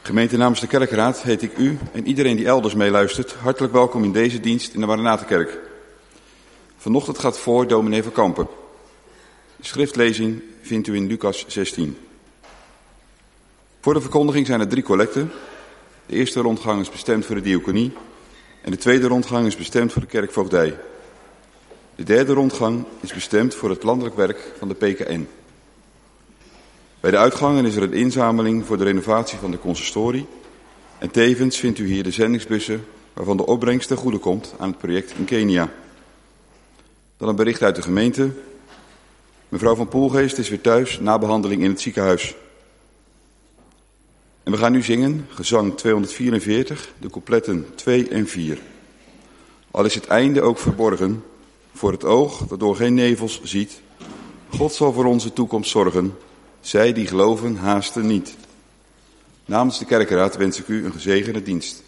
Gemeente, namens de kerkraad heet ik u en iedereen die elders meeluistert hartelijk welkom in deze dienst in de Maranatenkerk. Vanochtend gaat voor dominee van Kampen. De schriftlezing vindt u in Lucas 16. Voor de verkondiging zijn er 3 collecten. De eerste rondgang is bestemd voor de diaconie en de tweede rondgang is bestemd voor de kerkvoogdij. De derde rondgang is bestemd voor het landelijk werk van de PKN. Bij de uitgangen is er een inzameling voor de renovatie van de consistorie en tevens vindt u hier de zendingsbussen waarvan de opbrengst ten goede komt aan het project in Kenia. Dan een bericht uit de gemeente. Mevrouw van Poelgeest is weer thuis na behandeling in het ziekenhuis. En we gaan nu zingen, gezang 244, de coupletten 2 en 4. Al is het einde ook verborgen, voor het oog dat door geen nevels ziet, God zal voor onze toekomst zorgen, zij die geloven haasten niet. Namens de kerkraad wens ik u een gezegende dienst.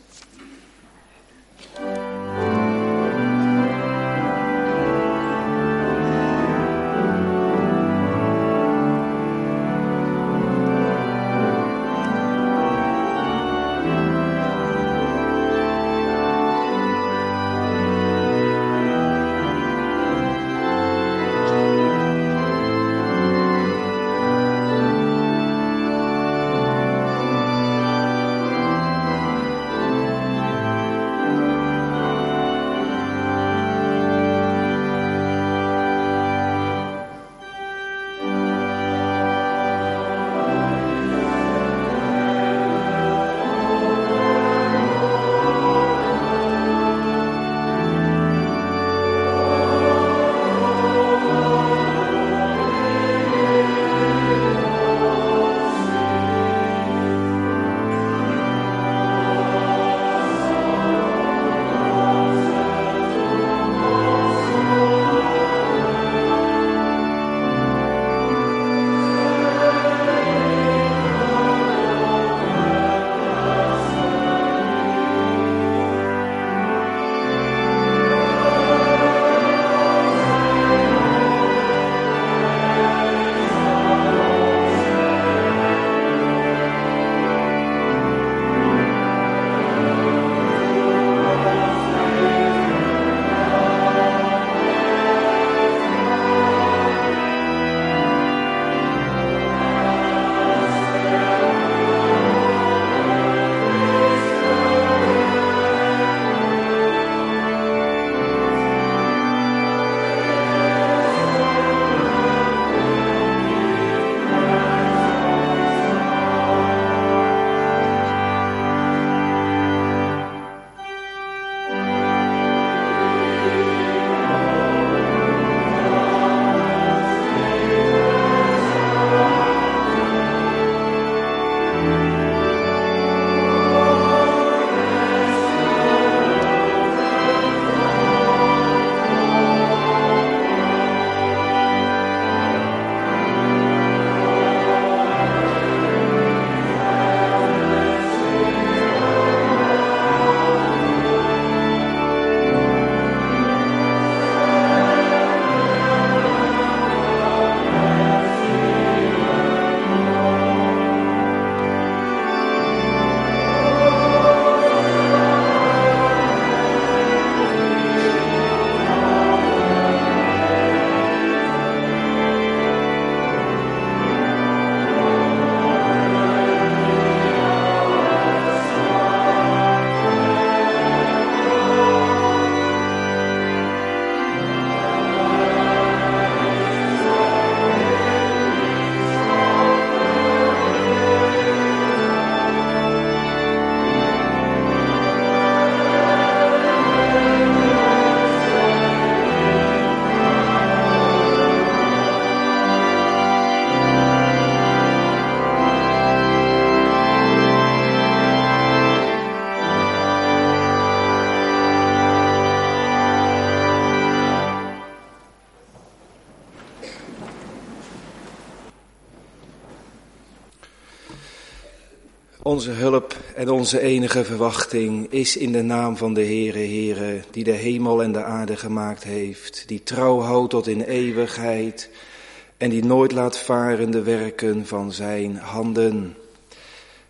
Onze hulp en onze enige verwachting is in de naam van de Heere, die de hemel en de aarde gemaakt heeft, die trouw houdt tot in eeuwigheid en die nooit laat varen de werken van zijn handen.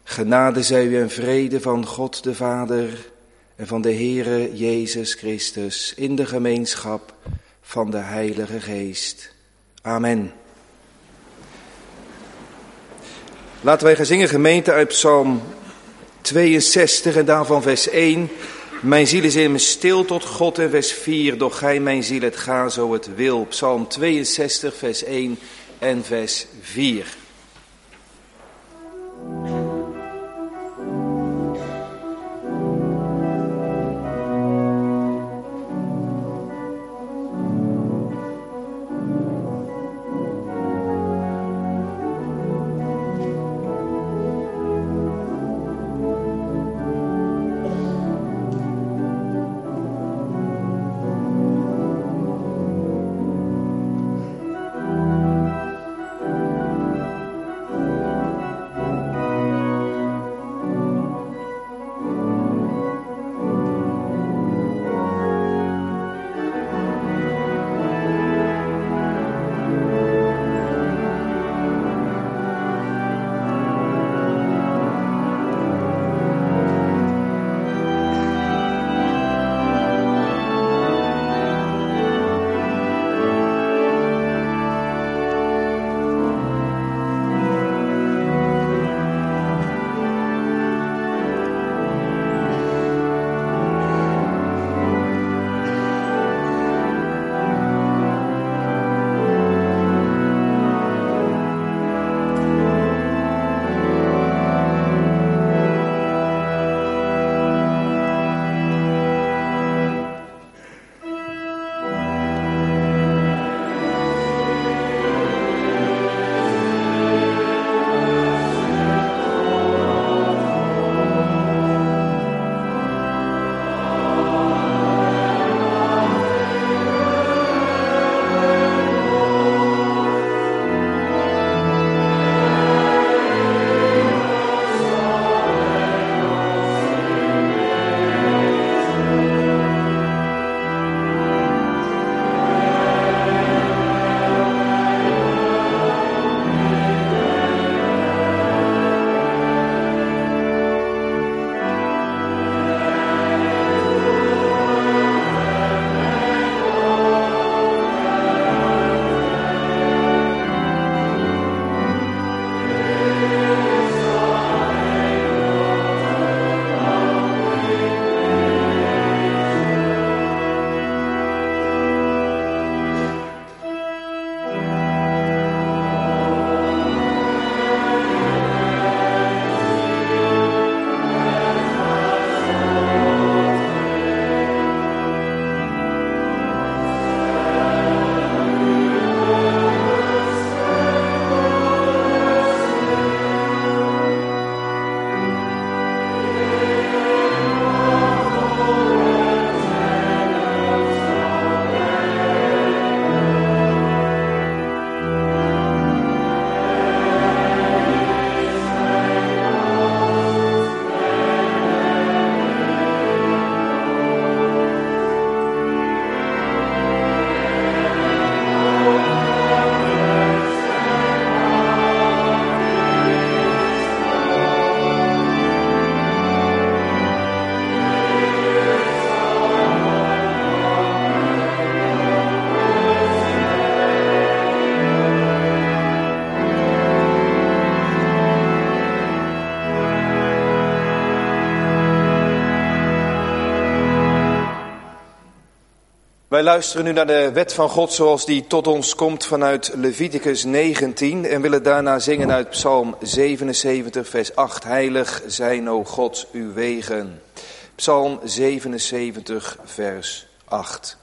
Genade zij u en vrede van God de Vader en van de Heere Jezus Christus in de gemeenschap van de Heilige Geest. Amen. Laten wij gaan zingen, gemeente, uit Psalm 62 en daarvan vers 1. Mijn ziel is in me stil tot God, en vers 4. Doch gij, mijn ziel, het ga zo het wil. Psalm 62 vers 1 en vers 4. Wij luisteren nu naar de wet van God zoals die tot ons komt vanuit Leviticus 19 en willen daarna zingen uit Psalm 77 vers 8. Heilig zijn, o God, uw wegen. Psalm 77 vers 8.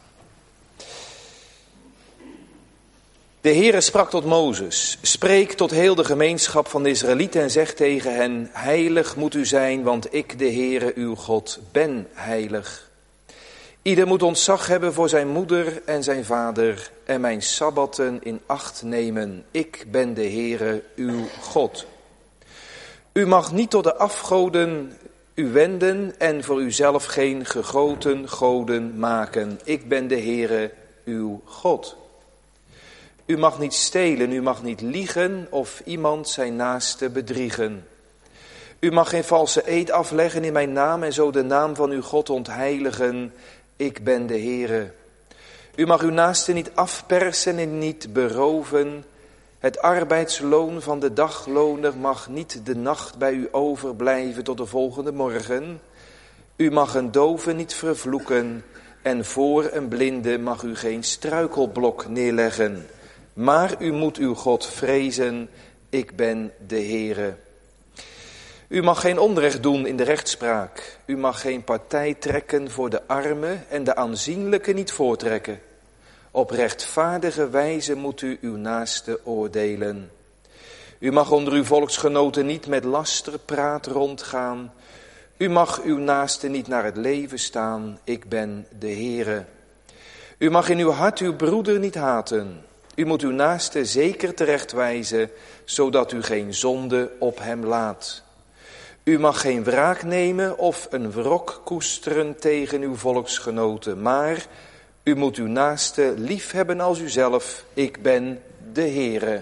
De Heere sprak tot Mozes: spreek tot heel de gemeenschap van de Israëlieten en zeg tegen hen: heilig moet u zijn, want ik, de Heere, uw God, ben heilig. Ieder moet ontzag hebben voor zijn moeder en zijn vader en mijn sabbatten in acht nemen. Ik ben de Heere, uw God. U mag niet tot de afgoden u wenden en voor uzelf geen gegoten goden maken. Ik ben de Heere, uw God. U mag niet stelen, u mag niet liegen of iemand zijn naaste bedriegen. U mag geen valse eed afleggen in mijn naam en zo de naam van uw God ontheiligen. Ik ben de Heere. U mag uw naaste niet afpersen en niet beroven. Het arbeidsloon van de dagloner mag niet de nacht bij u overblijven tot de volgende morgen. U mag een dove niet vervloeken en voor een blinde mag u geen struikelblok neerleggen. Maar u moet uw God vrezen, ik ben de Heere. U mag geen onrecht doen in de rechtspraak. U mag geen partij trekken voor de armen en de aanzienlijke niet voortrekken. Op rechtvaardige wijze moet u uw naaste oordelen. U mag onder uw volksgenoten niet met lasterpraat rondgaan. U mag uw naaste niet naar het leven staan. Ik ben de Heere. U mag in uw hart uw broeder niet haten. U moet uw naaste zeker terechtwijzen, zodat u geen zonde op hem laat. U mag geen wraak nemen of een wrok koesteren tegen uw volksgenoten, maar u moet uw naaste lief hebben als uzelf. Ik ben de Heere.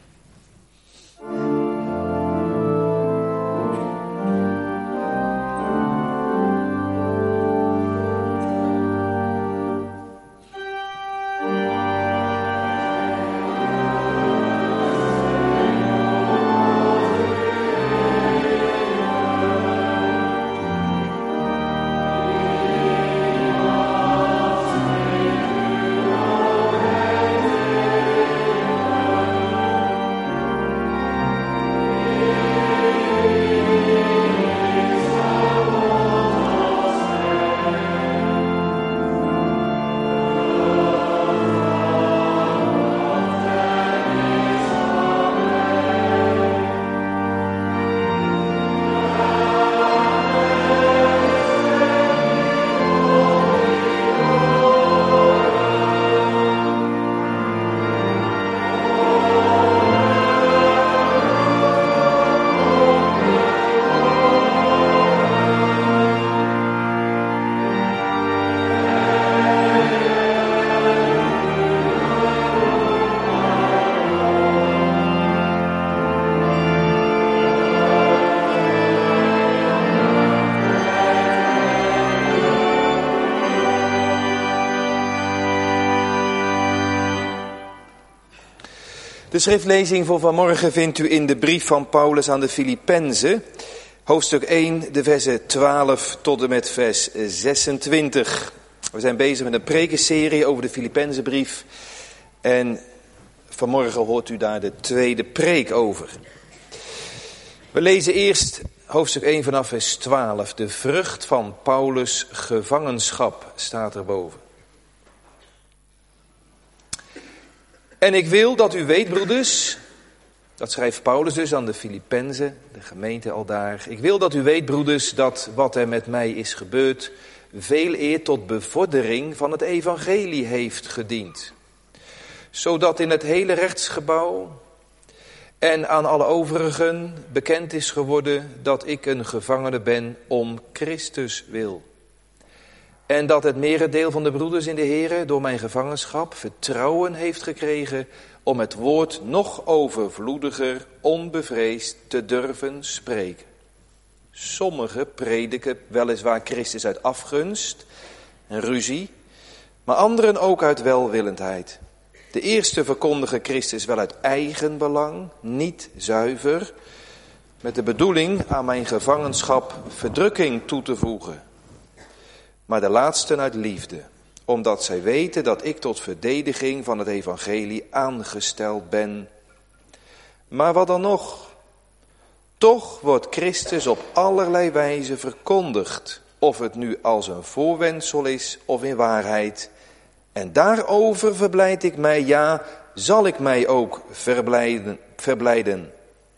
De schriftlezing voor vanmorgen vindt u in de brief van Paulus aan de Filippenzen, hoofdstuk 1, de versen 12 tot en met vers 26. We zijn bezig met een prekenserie over de Filippenzenbrief en vanmorgen hoort u daar de tweede preek over. We lezen eerst hoofdstuk 1 vanaf vers 12. De vrucht van Paulus' gevangenschap staat erboven. En ik wil dat u weet, broeders, dat schrijft Paulus dus aan de Filippenzen, de gemeente aldaar. Ik wil dat u weet, broeders, dat wat er met mij is gebeurd veel eer tot bevordering van het evangelie heeft gediend. Zodat in het hele rechtsgebouw en aan alle overigen bekend is geworden dat ik een gevangene ben om Christus wil. En dat het merendeel van de broeders in de Here door mijn gevangenschap vertrouwen heeft gekregen om het woord nog overvloediger, onbevreesd te durven spreken. Sommigen prediken weliswaar Christus uit afgunst en ruzie, maar anderen ook uit welwillendheid. De eerste verkondigen Christus wel uit eigen belang, niet zuiver, met de bedoeling aan mijn gevangenschap verdrukking toe te voegen. Maar de laatsten uit liefde, omdat zij weten dat ik tot verdediging van het evangelie aangesteld ben. Maar wat dan nog? Toch wordt Christus op allerlei wijze verkondigd, of het nu als een voorwendsel is of in waarheid. En daarover verblijd ik mij, ja, zal ik mij ook verblijden.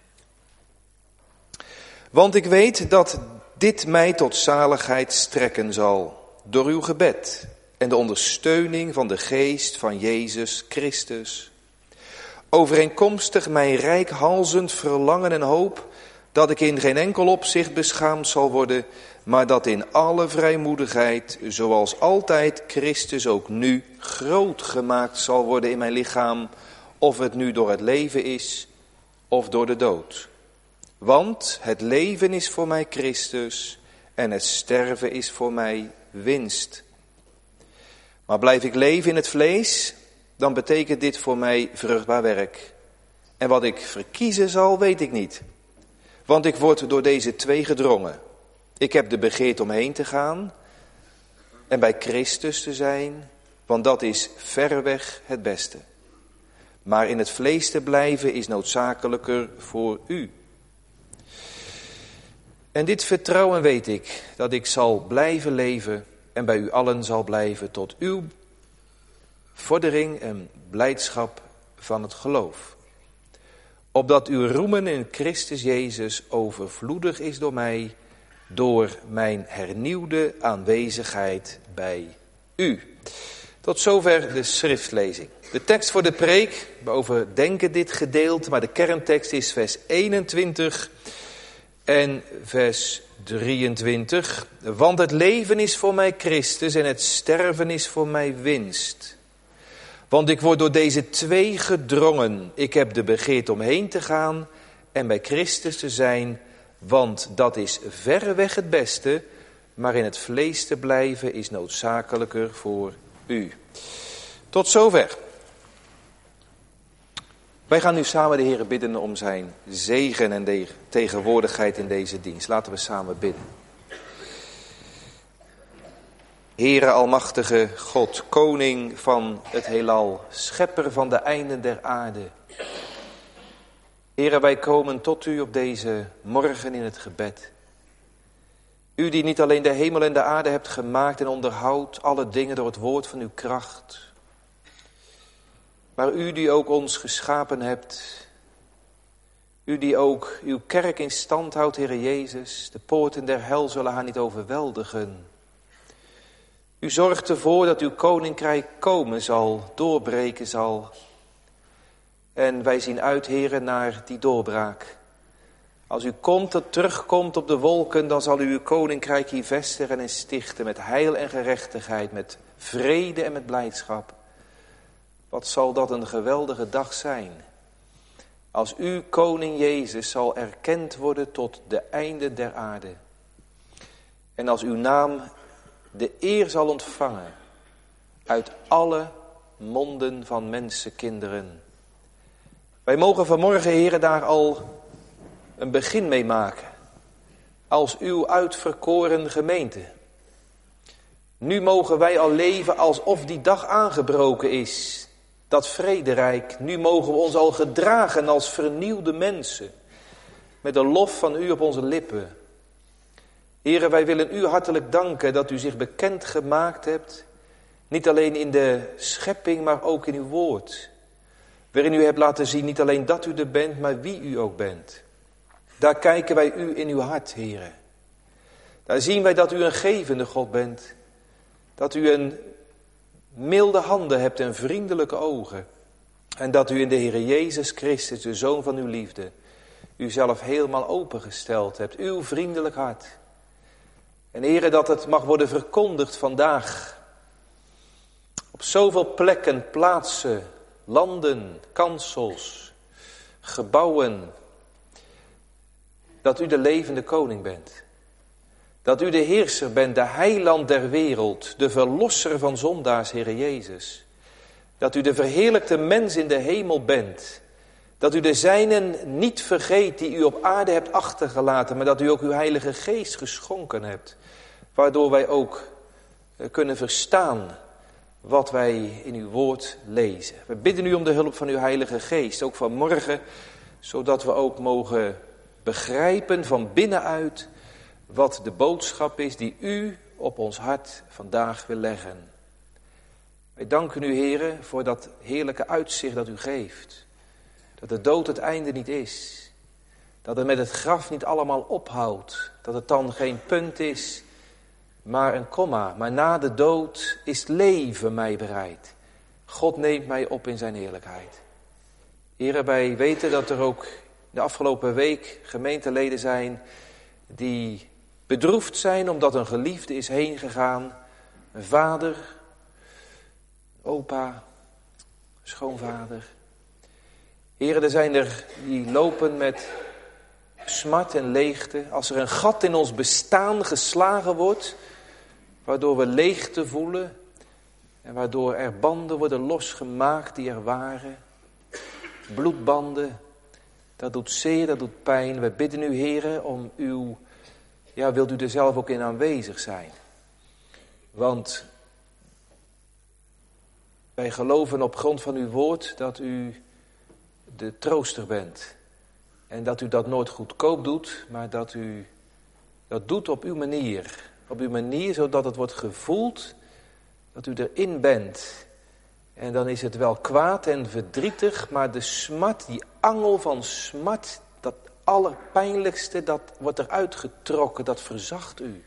Want ik weet dat dit mij tot zaligheid strekken zal, door uw gebed en de ondersteuning van de geest van Jezus Christus. Overeenkomstig mijn reikhalzend verlangen en hoop, dat ik in geen enkel opzicht beschaamd zal worden, maar dat in alle vrijmoedigheid, zoals altijd Christus ook nu groot gemaakt zal worden in mijn lichaam, of het nu door het leven is of door de dood. Want het leven is voor mij Christus en het sterven is voor mij winst. Maar blijf ik leven in het vlees, dan betekent dit voor mij vruchtbaar werk. En wat ik verkiezen zal, weet ik niet. Want ik word door deze twee gedrongen. Ik heb de begeerte om heen te gaan en bij Christus te zijn, want dat is verreweg het beste. Maar in het vlees te blijven is noodzakelijker voor u. En dit vertrouwen weet ik, dat ik zal blijven leven en bij u allen zal blijven tot uw vordering en blijdschap van het geloof. Opdat uw roemen in Christus Jezus overvloedig is door mij, door mijn hernieuwde aanwezigheid bij u. Tot zover de schriftlezing. De tekst voor de preek, we overdenken dit gedeelte, maar de kerntekst is vers 21 en vers 23. Want het leven is voor mij Christus en het sterven is voor mij winst. Want ik word door deze twee gedrongen. Ik heb de begeerte om heen te gaan en bij Christus te zijn, want dat is verreweg het beste, maar in het vlees te blijven is noodzakelijker voor u. Tot zover. Wij gaan nu samen de Heer bidden om zijn zegen en tegenwoordigheid in deze dienst. Laten we samen bidden. Heere almachtige God, koning van het heelal, schepper van de einden der aarde. Heere, wij komen tot u op deze morgen in het gebed. U die niet alleen de hemel en de aarde hebt gemaakt en onderhoudt alle dingen door het woord van uw kracht. Maar u die ook ons geschapen hebt. U die ook uw kerk in stand houdt, Heere Jezus. De poorten der hel zullen haar niet overweldigen. U zorgt ervoor dat uw koninkrijk komen zal, doorbreken zal. En wij zien uit, Heere, naar die doorbraak. Als u terugkomt op de wolken, dan zal u uw koninkrijk hier vestigen en stichten met heil en gerechtigheid, met vrede en met blijdschap. Wat zal dat een geweldige dag zijn. Als u, koning Jezus, zal erkend worden tot de einde der aarde. En als uw naam de eer zal ontvangen uit alle monden van mensenkinderen. Wij mogen vanmorgen, Heere, daar al een begin mee maken. Als uw uitverkoren gemeente. Nu mogen wij al leven alsof die dag aangebroken is. Dat vrederijk. Nu mogen we ons al gedragen als vernieuwde mensen. Met de lof van u op onze lippen. Heere, wij willen u hartelijk danken dat u zich bekend gemaakt hebt. Niet alleen in de schepping, maar ook in uw woord. Waarin u hebt laten zien niet alleen dat u er bent, maar wie u ook bent. Daar kijken wij u in uw hart, Heere. Daar zien wij dat u een gevende God bent. Dat u een milde handen hebt en vriendelijke ogen. En dat u in de Heere Jezus Christus, de Zoon van uw liefde, uzelf helemaal opengesteld hebt. Uw vriendelijk hart. En Heere, dat het mag worden verkondigd vandaag. Op zoveel plekken, plaatsen, landen, kansels, gebouwen. Dat u de levende koning bent. Dat u de heerser bent, de heiland der wereld, de verlosser van zondaars, Heere Jezus. Dat u de verheerlijkte mens in de hemel bent. Dat u de zijnen niet vergeet die u op aarde hebt achtergelaten, maar dat u ook uw Heilige Geest geschonken hebt. Waardoor wij ook kunnen verstaan wat wij in uw woord lezen. We bidden u om de hulp van uw Heilige Geest, ook vanmorgen, zodat we ook mogen begrijpen van binnenuit wat de boodschap is die u op ons hart vandaag wil leggen. Wij danken u, Heere, voor dat heerlijke uitzicht dat u geeft. Dat de dood het einde niet is. Dat het met het graf niet allemaal ophoudt. Dat het dan geen punt is, maar een komma. Maar na de dood is leven mij bereid. God neemt mij op in zijn heerlijkheid. Heere, wij weten dat er ook de afgelopen week gemeenteleden zijn die bedroefd zijn omdat een geliefde is heen gegaan. Een vader, opa, schoonvader. Heren, er zijn er die lopen met smart en leegte, als er een gat in ons bestaan geslagen wordt, waardoor we leegte voelen en waardoor er banden worden losgemaakt die er waren, bloedbanden, dat doet zeer, dat doet pijn. We bidden u, Heere, om uw, wilt u er zelf ook in aanwezig zijn? Want wij geloven op grond van uw woord dat u de trooster bent. En dat u dat nooit goedkoop doet, maar dat u dat doet op uw manier. Op uw manier, zodat het wordt gevoeld dat u erin bent. En dan is het wel kwaad en verdrietig, maar de smart, die angel van smart, dat allerpijnlijkste, dat wordt eruit getrokken, dat verzacht u.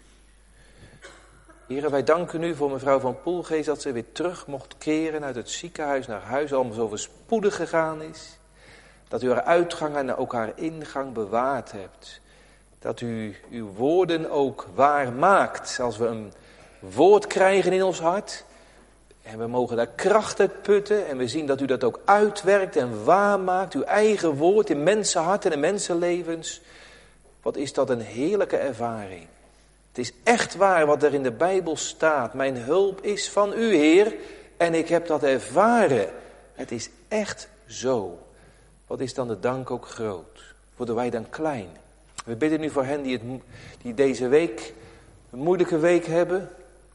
Heren, wij danken u voor mevrouw van Poelgeest dat ze weer terug mocht keren uit het ziekenhuis naar huis, allemaal zo voorspoedig gegaan is. Dat u haar uitgang en ook haar ingang bewaard hebt. Dat u uw woorden ook waar maakt. Als we een woord krijgen in ons hart en we mogen daar kracht uit putten en we zien dat u dat ook uitwerkt en waarmaakt. Uw eigen woord in mensenharten en mensenlevens. Wat is dat een heerlijke ervaring. Het is echt waar wat er in de Bijbel staat. Mijn hulp is van u, Heer, en ik heb dat ervaren. Het is echt zo. Wat is dan de dank ook groot? Worden wij dan klein? We bidden nu voor hen die deze week een moeilijke week hebben.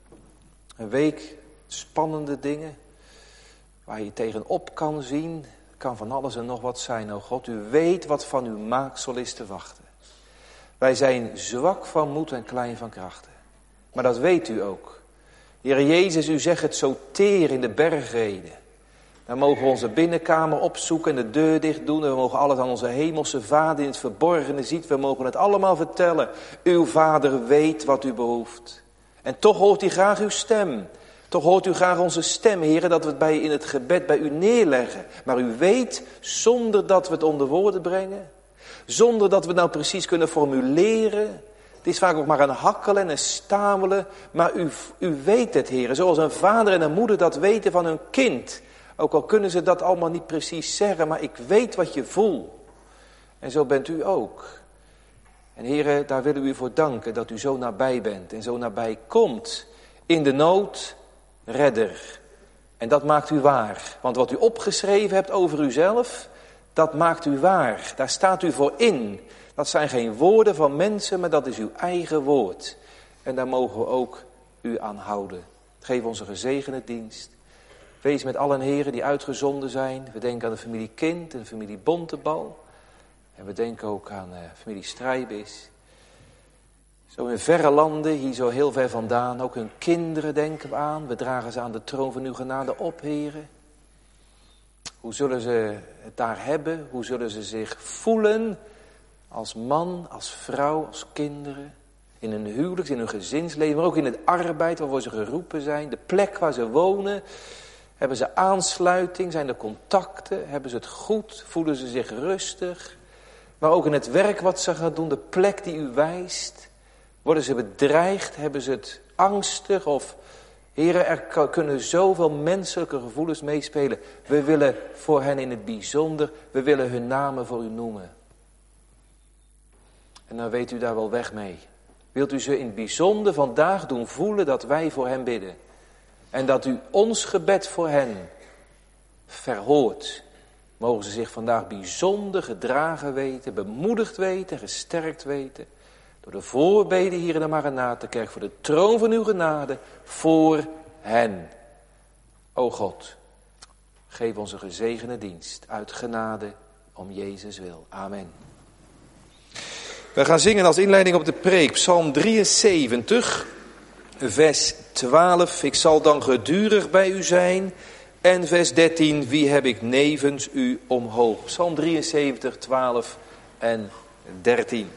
Een week spannende dingen. Waar je tegenop kan zien. Kan van alles en nog wat zijn. O God, u weet wat van uw maaksel is te wachten. Wij zijn zwak van moed en klein van krachten. Maar dat weet u ook. Heer Jezus, u zegt het zo teer in de bergreden. Dan mogen we onze binnenkamer opzoeken en de deur dicht doen. En we mogen alles aan onze hemelse Vader in het verborgene ziet. We mogen het allemaal vertellen. Uw Vader weet wat u behoeft. En toch hoort hij graag uw stem. Toch hoort u graag onze stem, Heer, dat we het in het gebed bij u neerleggen. Maar u weet, zonder dat we het onder woorden brengen. Zonder dat we het nou precies kunnen formuleren. Het is vaak ook maar een hakkelen en een stamelen. Maar u weet het, Heer. Zoals een vader en een moeder dat weten van hun kind. Ook al kunnen ze dat allemaal niet precies zeggen, maar ik weet wat je voelt. En zo bent u ook. En Heere, daar willen we u voor danken dat u zo nabij bent en zo nabij komt. In de nood, redder. En dat maakt u waar. Want wat u opgeschreven hebt over uzelf, dat maakt u waar. Daar staat u voor in. Dat zijn geen woorden van mensen, maar dat is uw eigen woord. En daar mogen we ook u aan houden. Geef ons een gezegende dienst. Wees met allen heren die uitgezonden zijn. We denken aan de familie Kind en de familie Bontebal. En we denken ook aan de familie Strijbis. Zo in verre landen, hier zo heel ver vandaan. Ook hun kinderen denken we aan. We dragen ze aan de troon van uw genade op, heren. Hoe zullen ze het daar hebben? Hoe zullen ze zich voelen? Als man, als vrouw, als kinderen. In hun huwelijks, in hun gezinsleven. Maar ook in het arbeid waarvoor ze geroepen zijn. De plek waar ze wonen. Hebben ze aansluiting? Zijn er contacten? Hebben ze het goed? Voelen ze zich rustig? Maar ook in het werk wat ze gaan doen, de plek die u wijst. Worden ze bedreigd? Hebben ze het angstig? Of, heren, er kunnen zoveel menselijke gevoelens meespelen. We willen voor hen in het bijzonder, we willen hun namen voor u noemen. En dan weet u daar wel weg mee. Wilt u ze in het bijzonder vandaag doen voelen dat wij voor hen bidden? En dat u ons gebed voor hen verhoort. Mogen ze zich vandaag bijzonder gedragen weten, bemoedigd weten, gesterkt weten. Door de voorbeden hier in de Maranatenkerk voor de troon van uw genade voor hen. O God, geef ons een gezegende dienst uit genade om Jezus wil. Amen. We gaan zingen als inleiding op de preek, Psalm 73, vers 12. Ik zal dan gedurig bij u zijn. En vers 13, wie heb ik nevens u omhoog? Psalm 73, 12 en 13.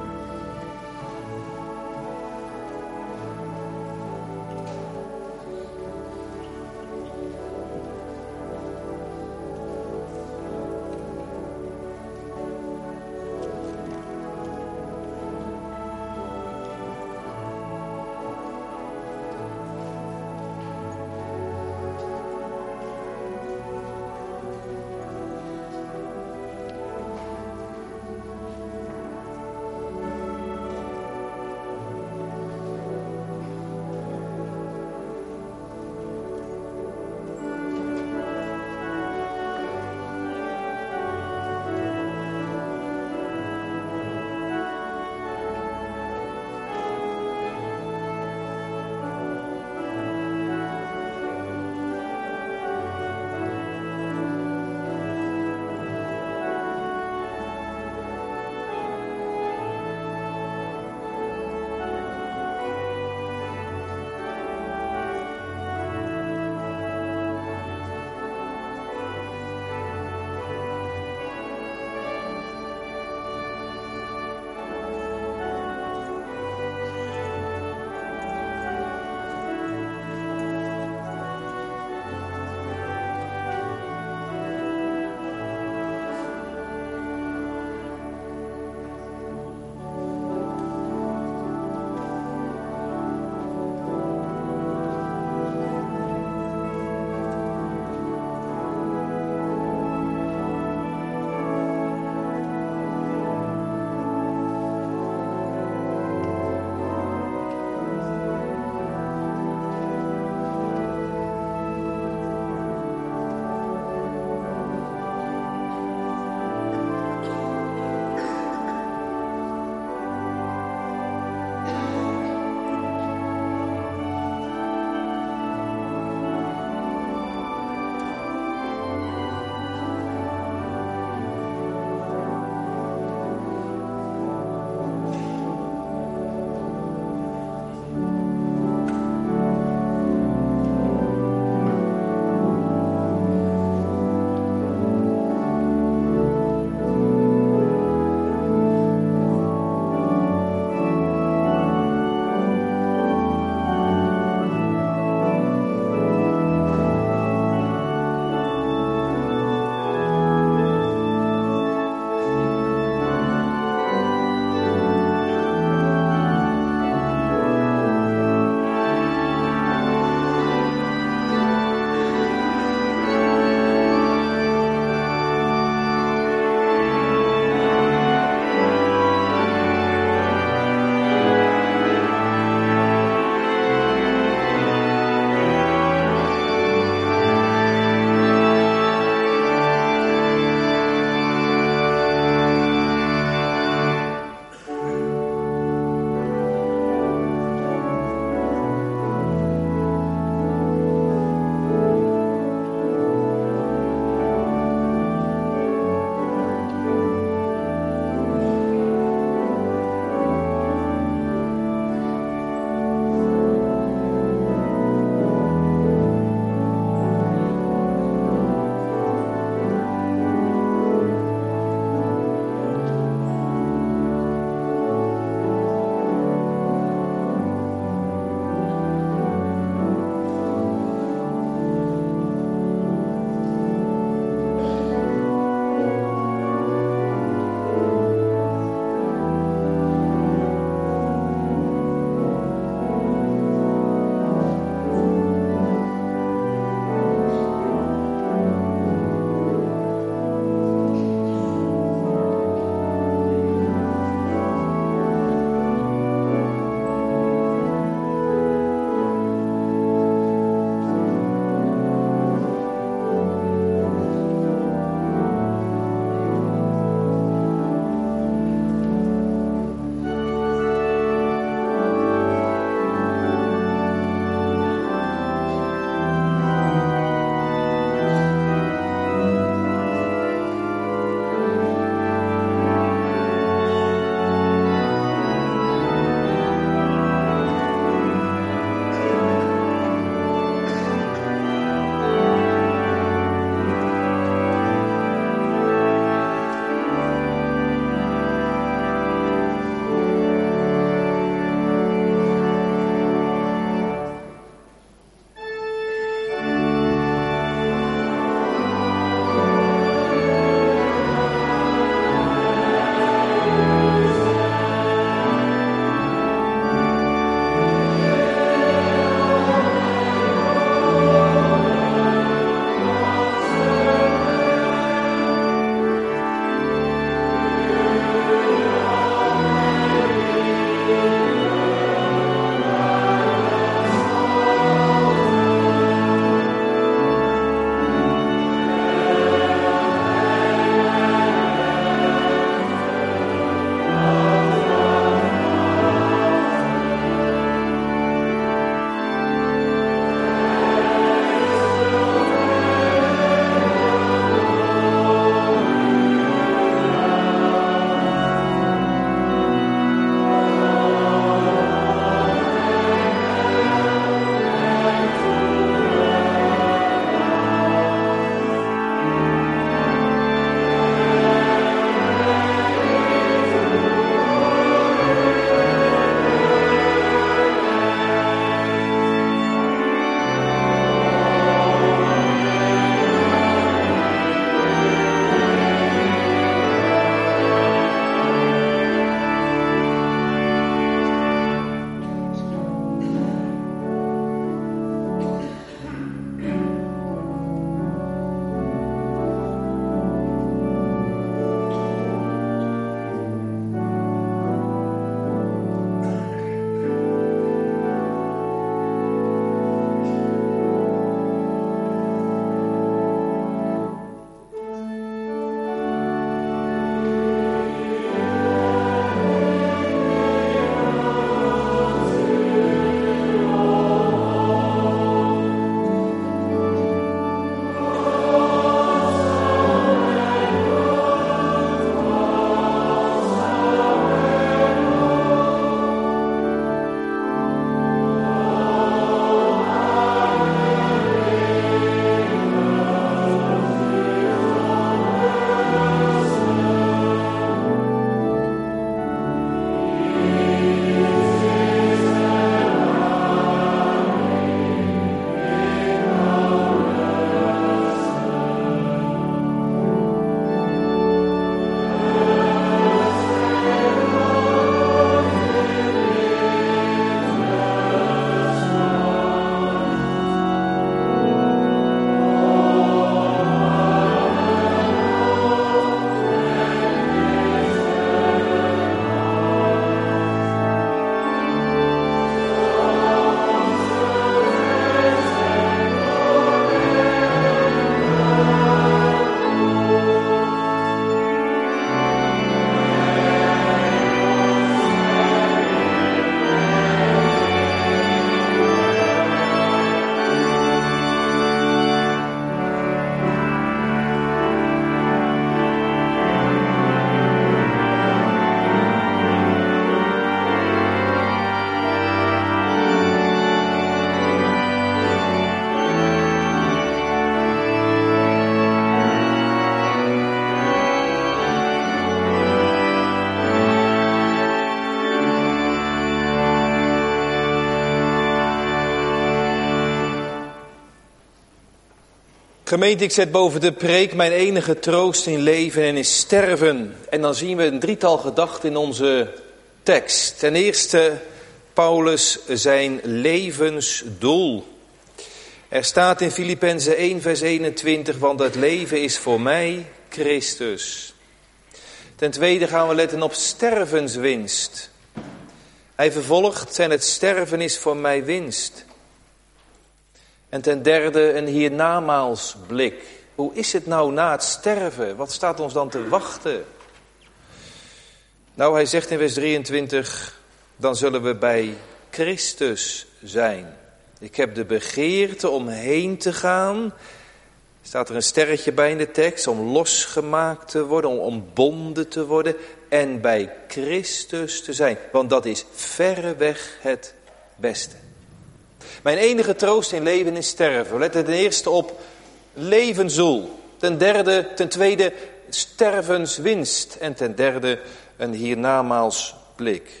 Gemeente, ik zet boven de preek mijn enige troost in leven en in sterven. En dan zien we een drietal gedachten in onze tekst. Ten eerste, Paulus zijn levensdoel. Er staat in Filippenzen 1 vers 21, want het leven is voor mij Christus. Ten tweede gaan we letten op stervenswinst. Hij vervolgt, en het sterven is voor mij winst. En ten derde een hiernamaalsblik. Hoe is het nou na het sterven? Wat staat ons dan te wachten? Nou, hij zegt in vers 23, dan zullen we bij Christus zijn. Ik heb de begeerte om heen te gaan. Staat er een sterretje bij in de tekst, om losgemaakt te worden, om ontbonden te worden en bij Christus te zijn. Want dat is verreweg het beste. Mijn enige troost in leven is sterven. We letten ten eerste op levensdoel. Ten tweede stervenswinst. En ten derde een hiernamaalsblik.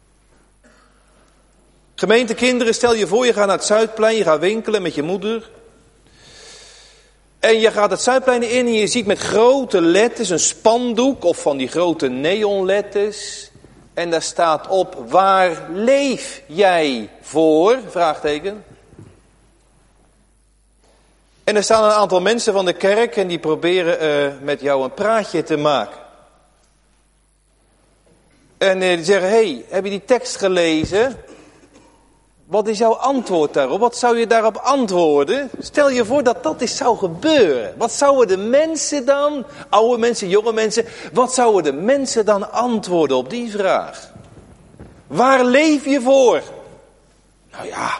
Gemeente kinderen, stel je voor je gaat naar het Zuidplein, je gaat winkelen met je moeder. En je gaat het Zuidplein in en je ziet met grote letters een spandoek of van die grote neonletters. En daar staat op, waar leef jij voor? Vraagteken. En er staan een aantal mensen van de kerk en die proberen met jou een praatje te maken. En die zeggen, hey, heb je die tekst gelezen? Wat is jouw antwoord daarop? Wat zou je daarop antwoorden? Stel je voor dat dat eens zou gebeuren. Wat zouden de mensen dan, oude mensen, jonge mensen, wat zouden de mensen dan antwoorden op die vraag? Waar leef je voor? Nou ja,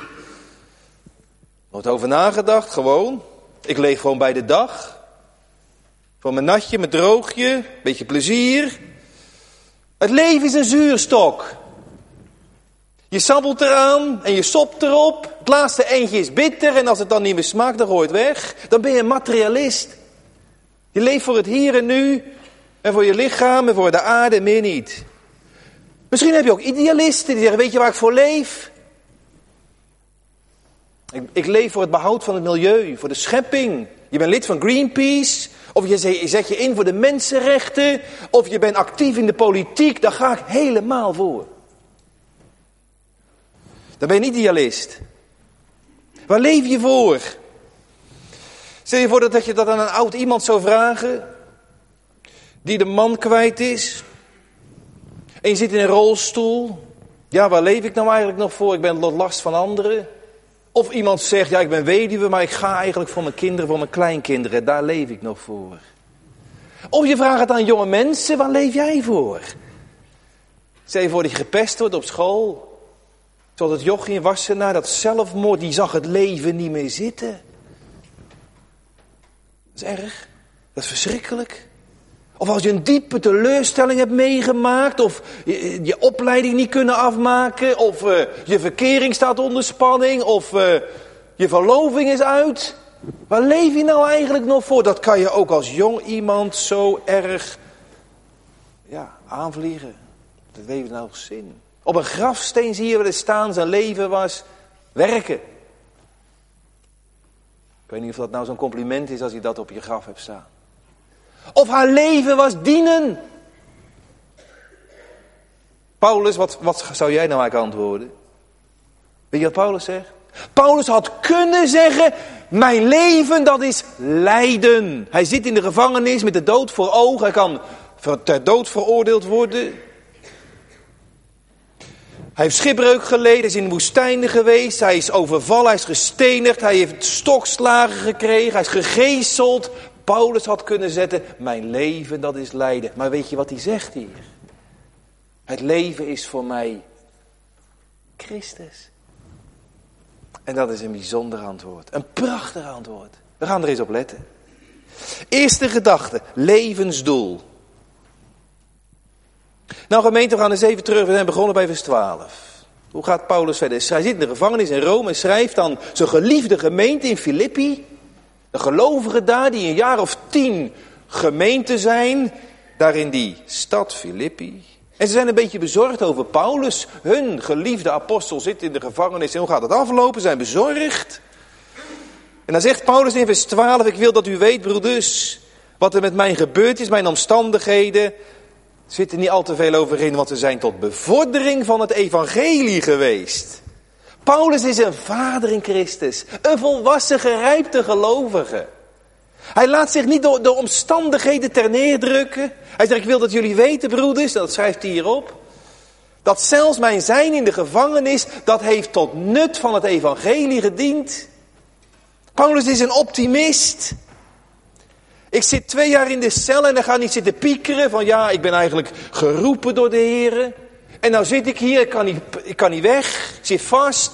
nooit over nagedacht, gewoon. Ik leef gewoon bij de dag. Voor mijn natje, mijn droogje, beetje plezier. Het leven is een zuurstok. Je sabbelt eraan en je sopt erop. Het laatste eentje is bitter en als het dan niet meer smaakt, dan gooi je het weg. Dan ben je een materialist. Je leeft voor het hier en nu en voor je lichaam en voor de aarde, meer niet. Misschien heb je ook idealisten die zeggen, weet je waar ik voor leef? Ik leef voor het behoud van het milieu, voor de schepping. Je bent lid van Greenpeace, of je zet je in voor de mensenrechten, of je bent actief in de politiek, daar ga ik helemaal voor. Dan ben je een idealist. Waar leef je voor? Stel je voor dat je dat aan een oud iemand zou vragen, die de man kwijt is, en je zit in een rolstoel. Ja, waar leef ik nou eigenlijk nog voor? Ik ben tot last van anderen. Of iemand zegt, ja, ik ben weduwe, maar ik ga eigenlijk voor mijn kinderen, voor mijn kleinkinderen. Daar leef ik nog voor. Of je vraagt het aan jonge mensen, waar leef jij voor? Stel je voor dat je gepest wordt op school. Zoals het jochie in Wassenaar, dat zelfmoord, die zag het leven niet meer zitten. Dat is erg. Dat is verschrikkelijk. Of als je een diepe teleurstelling hebt meegemaakt, of je opleiding niet kunnen afmaken, of je verkering staat onder spanning, of je verloving is uit. Waar leef je nou eigenlijk nog voor? Dat kan je ook als jong iemand zo erg aanvliegen. Dat heeft nou zin. Op een grafsteen zie je wel eens staan, zijn leven was werken. Ik weet niet of dat nou zo'n compliment is als je dat op je graf hebt staan. Of haar leven was dienen. Paulus, wat zou jij nou eigenlijk antwoorden? Weet je wat Paulus zegt? Paulus had kunnen zeggen, mijn leven dat is lijden. Hij zit in de gevangenis met de dood voor ogen. Hij kan ter dood veroordeeld worden. Hij heeft schipbreuk geleden, hij is in de woestijnen geweest, hij is overvallen, hij is gestenigd, hij heeft stokslagen gekregen, hij is gegezeld. Paulus had kunnen zetten, mijn leven dat is lijden. Maar weet je wat hij zegt hier? Het leven is voor mij Christus. En dat is een bijzonder antwoord, een prachtig antwoord. We gaan er eens op letten. Eerste gedachte, levensdoel. Nou gemeente, we gaan eens even terug. We zijn begonnen bij vers 12. Hoe gaat Paulus verder? Hij zit in de gevangenis in Rome en schrijft aan zijn geliefde gemeente in Filippi. De gelovigen daar die een jaar of 10 gemeente zijn. Daar in die stad Filippi. En ze zijn een beetje bezorgd over Paulus. Hun geliefde apostel zit in de gevangenis. En hoe gaat het aflopen? Ze zijn bezorgd. En dan zegt Paulus in vers 12, ik wil dat u weet, broeders, wat er met mij gebeurd is, mijn omstandigheden. Zit er niet al te veel over in, want ze zijn tot bevordering van het evangelie geweest. Paulus is een vader in Christus, een volwassen, gerijpte gelovige. Hij laat zich niet door de omstandigheden terneerdrukken. Hij zegt, ik wil dat jullie weten, broeders, dat schrijft hij hierop, dat zelfs mijn zijn in de gevangenis, dat heeft tot nut van het evangelie gediend. Paulus is een optimist. Ik zit 2 jaar in de cel en dan ga niet zitten piekeren van ja, ik ben eigenlijk geroepen door de Heer. En nou zit ik hier, ik kan niet weg, ik zit vast.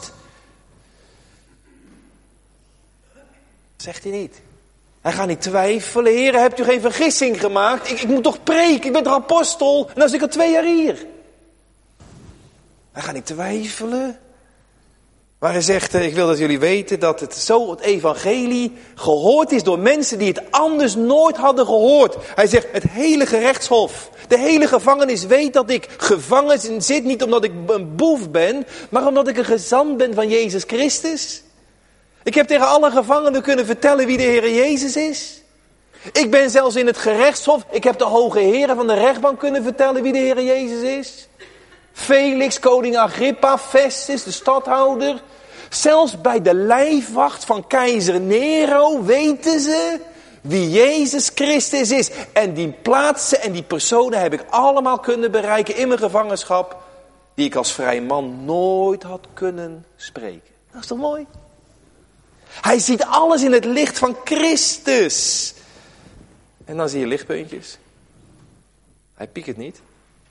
Dat zegt hij niet. Hij gaat niet twijfelen. Heer, hebt u geen vergissing gemaakt? Ik moet toch preken, ik ben toch apostel? En dan zit ik al 2 jaar hier. Hij gaat niet twijfelen. Maar hij zegt, ik wil dat jullie weten dat het evangelie gehoord is door mensen die het anders nooit hadden gehoord. Hij zegt, het hele gerechtshof, de hele gevangenis weet dat ik gevangen zit. Niet omdat ik een boef ben, maar omdat ik een gezant ben van Jezus Christus. Ik heb tegen alle gevangenen kunnen vertellen wie de Heer Jezus is. Ik ben zelfs in het gerechtshof, ik heb de hoge heren van de rechtbank kunnen vertellen wie de Heer Jezus is. Felix, koning Agrippa, Festus, de stadhouder. Zelfs bij de lijfwacht van keizer Nero weten ze wie Jezus Christus is. En die plaatsen en die personen heb ik allemaal kunnen bereiken in mijn gevangenschap, die ik als vrij man nooit had kunnen spreken. Dat is toch mooi? Hij ziet alles in het licht van Christus. En dan zie je lichtpuntjes. Hij piekert niet.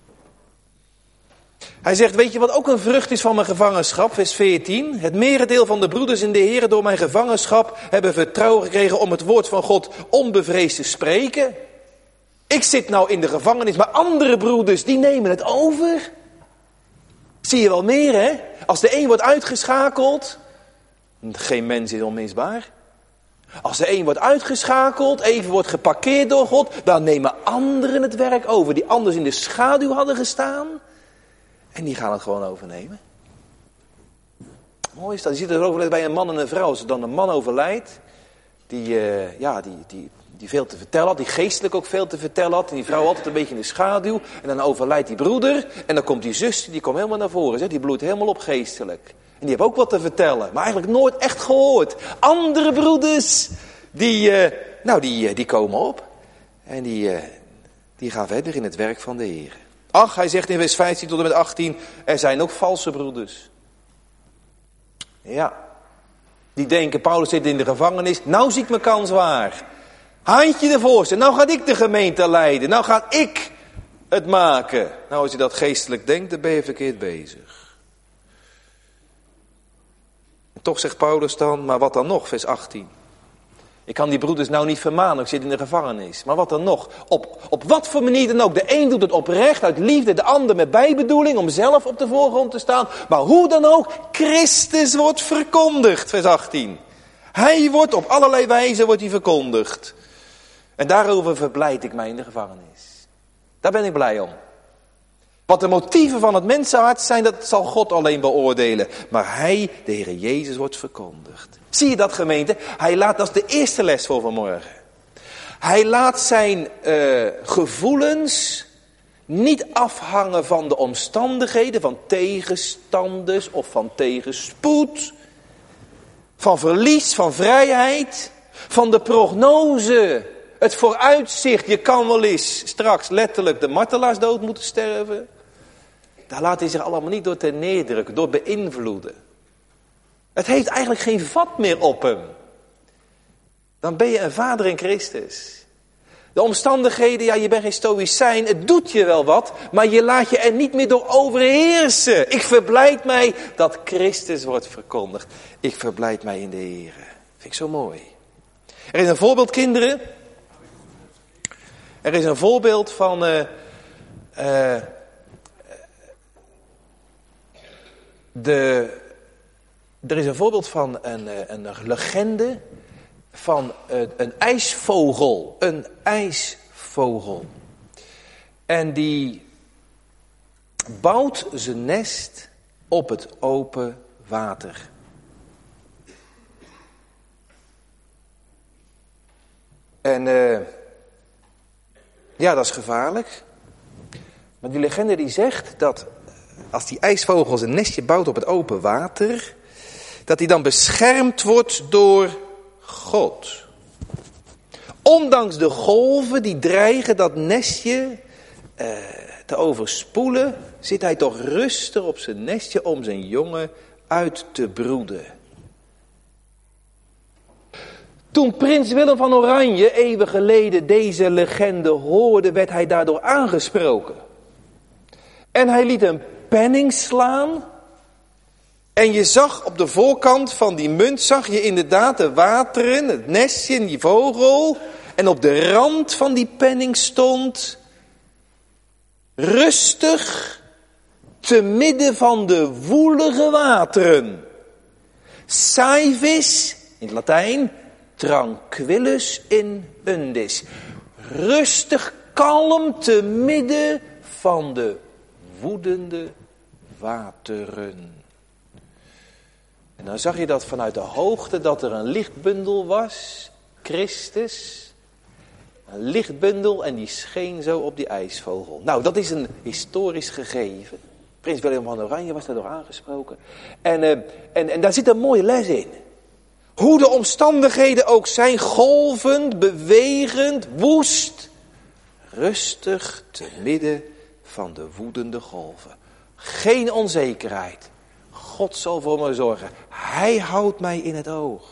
Hij zegt, weet je wat ook een vrucht is van mijn gevangenschap? Vers 14. Het merendeel van de broeders in de Heer door mijn gevangenschap hebben vertrouwen gekregen om het woord van God onbevreesd te spreken. Ik zit nou in de gevangenis, maar andere broeders die nemen het over. Zie je wel meer, hè? Als de een wordt uitgeschakeld, geen mens is onmisbaar. Als de een wordt uitgeschakeld, even wordt geparkeerd door God, dan nemen anderen het werk over die anders in de schaduw hadden gestaan. En die gaan het gewoon overnemen. Mooi is dat. Je ziet het ook bij een man en een vrouw. Als er dan een man overlijdt, die veel te vertellen had, die geestelijk ook veel te vertellen had. En die vrouw altijd een beetje in de schaduw. En dan overlijdt die broeder. En dan komt die zus, die komt helemaal naar voren. Zeg. Die bloeit helemaal op geestelijk. En die hebben ook wat te vertellen. Maar eigenlijk nooit echt gehoord. Andere broeders, die komen op. En die gaan verder in het werk van de Heer. Ach, hij zegt in vers 15 tot en met 18, er zijn ook valse broeders. Ja, die denken, Paulus zit in de gevangenis, nou zie ik mijn kans waar. Handje ervoor, nou ga ik de gemeente leiden, nou ga ik het maken. Nou, als je dat geestelijk denkt, dan ben je verkeerd bezig. En toch zegt Paulus dan, maar wat dan nog, vers 18. Ik kan die broeders nou niet vermanen, ik zit in de gevangenis. Maar wat dan nog? Op wat voor manier dan ook. De een doet het oprecht, uit liefde, de ander met bijbedoeling, om zelf op de voorgrond te staan. Maar hoe dan ook, Christus wordt verkondigd, vers 18. Hij wordt op allerlei wijzen wordt hij verkondigd. En daarover verblijd ik mij in de gevangenis. Daar ben ik blij om. Wat de motieven van het mensenhart zijn, dat zal God alleen beoordelen. Maar hij, de Heer Jezus, wordt verkondigd. Zie je dat, gemeente? Hij laat, dat is de eerste les voor vanmorgen. Hij laat zijn gevoelens niet afhangen van de omstandigheden, van tegenstanders of van tegenspoed. Van verlies, van vrijheid, van de prognose. Het vooruitzicht, je kan wel eens straks letterlijk de martelaarsdood moeten sterven. Daar laat hij zich allemaal niet door ten neerdrukken, door beïnvloeden. Het heeft eigenlijk geen vat meer op hem. Dan ben je een vader in Christus. De omstandigheden, ja, je bent geen stoïcijn, het doet je wel wat, maar je laat je er niet meer door overheersen. Ik verblijd mij dat Christus wordt verkondigd. Ik verblijd mij in de Heer. Vind ik zo mooi. Er is een voorbeeld, kinderen. Er is een voorbeeld van er is een voorbeeld van een legende van een ijsvogel. Een ijsvogel. En die bouwt zijn nest op het open water. En ja, dat is gevaarlijk. Maar die legende die zegt dat als die ijsvogel zijn nestje bouwt op het open water, dat hij dan beschermd wordt door God. Ondanks de golven die dreigen dat nestje te overspoelen, zit hij toch rustig op zijn nestje om zijn jongen uit te broeden. Toen prins Willem van Oranje eeuwen geleden deze legende hoorde, werd hij daardoor aangesproken. En hij liet een penning slaan. En je zag op de voorkant van die munt, zag je inderdaad de wateren, het nestje en die vogel. En op de rand van die penning stond: rustig te midden van de woelige wateren. Saevis, in het Latijn, tranquillus in undis. Rustig, kalm te midden van de woedende wateren. En dan zag je dat vanuit de hoogte dat er een lichtbundel was, Christus. Een lichtbundel en die scheen zo op die ijsvogel. Nou, dat is een historisch gegeven. Prins Willem van Oranje was daardoor aangesproken. En daar zit een mooie les in. Hoe de omstandigheden ook zijn, golvend, bewegend, woest. Rustig te midden van de woedende golven. Geen onzekerheid. God zal voor me zorgen. Hij houdt mij in het oog.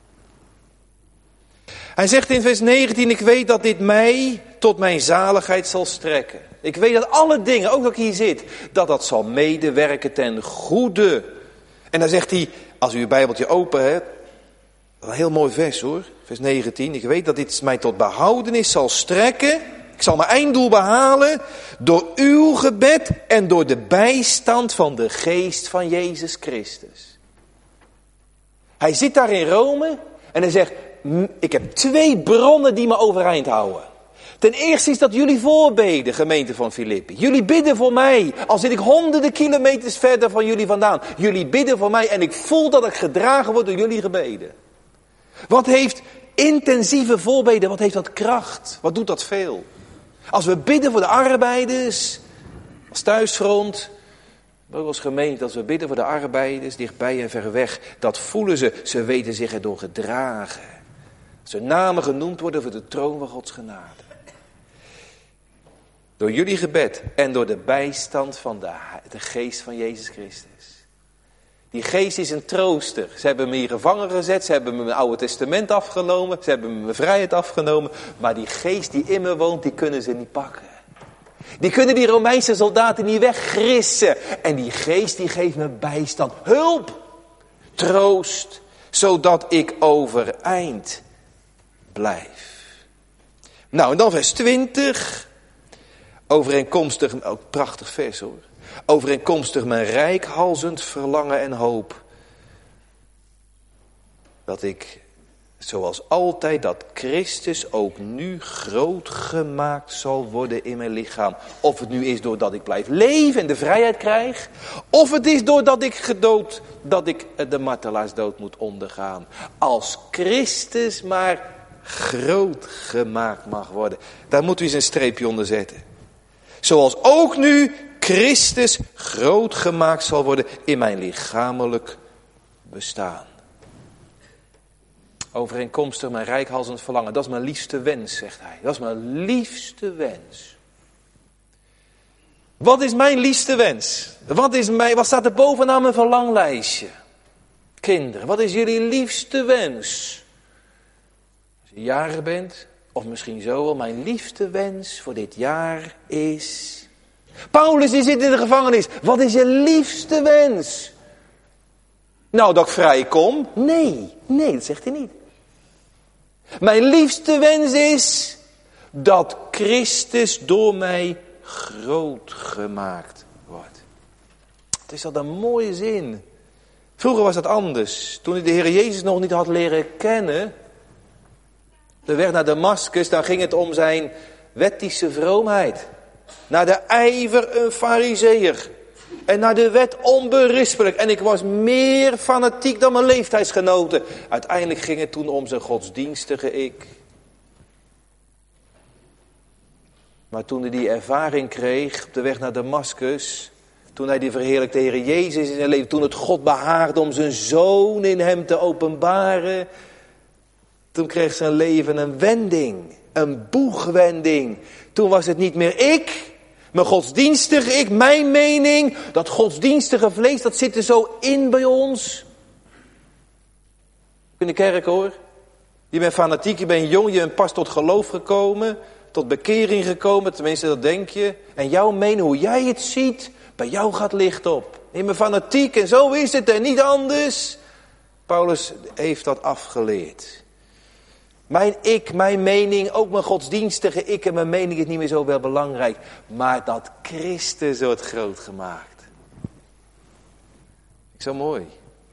Hij zegt in vers 19, ik weet dat dit mij tot mijn zaligheid zal strekken. Ik weet dat alle dingen, ook dat ik hier zit, dat zal medewerken ten goede. En dan zegt hij, als u uw Bijbeltje open hebt, een heel mooi vers hoor, vers 19. Ik weet dat dit mij tot behoudenis zal strekken. Ik zal mijn einddoel behalen door uw gebed en door de bijstand van de geest van Jezus Christus. Hij zit daar in Rome en hij zegt, ik heb 2 bronnen die me overeind houden. Ten eerste is dat jullie voorbeden, gemeente van Filippi. Jullie bidden voor mij, al zit ik honderden kilometers verder van jullie vandaan. Jullie bidden voor mij en ik voel dat ik gedragen word door jullie gebeden. Wat heeft intensieve voorbeden, wat heeft dat kracht? Wat doet dat veel? Als we bidden voor de arbeiders, als thuisfront, maar ook als gemeente, als we bidden voor de arbeiders, dichtbij en ver weg, dat voelen ze, ze weten zich erdoor gedragen. Als hun namen genoemd worden voor de troon van Gods genade. Door jullie gebed en door de bijstand van de geest van Jezus Christus. Die geest is een trooster. Ze hebben me hier gevangen gezet, ze hebben me mijn Oude Testament afgenomen, ze hebben me mijn vrijheid afgenomen. Maar die geest die in me woont, die kunnen ze niet pakken. Die kunnen die Romeinse soldaten niet weggrissen. En die geest die geeft me bijstand, hulp, troost, zodat ik overeind blijf. Nou, en dan vers 20. Overeenkomstig, ook prachtig vers hoor. Overeenkomstig mijn reikhalzend verlangen en hoop. Dat ik, zoals altijd, dat Christus ook nu groot gemaakt zal worden in mijn lichaam. Of het nu is doordat ik blijf leven en de vrijheid krijg. Of het is doordat ik de martelaarsdood moet ondergaan. Als Christus maar groot gemaakt mag worden. Daar moet u eens een streepje onder zetten. Zoals ook nu Christus groot gemaakt zal worden in mijn lichamelijk bestaan. Overeenkomstig mijn reikhalzend verlangen. Dat is mijn liefste wens, zegt hij. Dat is mijn liefste wens. Wat is mijn liefste wens? Wat staat er bovenaan mijn verlanglijstje? Kinderen, wat is jullie liefste wens? Als je jarig bent, of misschien zo wel, mijn liefste wens voor dit jaar is... Paulus die zit in de gevangenis. Wat is je liefste wens? Nou, dat ik vrij kom? Nee, dat zegt hij niet. Mijn liefste wens is dat Christus door mij groot gemaakt wordt. Het is dat een mooie zin. Vroeger was dat anders. Toen ik de Heer Jezus nog niet had leren kennen, de weg naar Damascus, dan ging het om zijn wettische vroomheid. Naar de ijver een farizeeër. En naar de wet onberispelijk. En ik was meer fanatiek dan mijn leeftijdsgenoten. Uiteindelijk ging het toen om zijn godsdienstige ik. Maar toen hij die ervaring kreeg op de weg naar Damascus, toen hij die verheerlijkte Heer Jezus in zijn leven, toen het God behaagde om zijn zoon in hem te openbaren, toen kreeg zijn leven een wending, een boegwending. Toen was het niet meer ik, mijn godsdienstige ik, mijn mening. Dat godsdienstige vlees, dat zit er zo in bij ons. In de kerk hoor. Je bent fanatiek, je bent jong, je bent pas tot geloof gekomen, tot bekering gekomen, tenminste dat denk je. En jouw mening, hoe jij het ziet, bij jou gaat licht op. Je bent fanatiek en zo is het en niet anders. Paulus heeft dat afgeleerd. Mijn ik, mijn mening, ook mijn godsdienstige ik en mijn mening is niet meer zo wel belangrijk. Maar dat Christus wordt groot gemaakt. Zo mooi.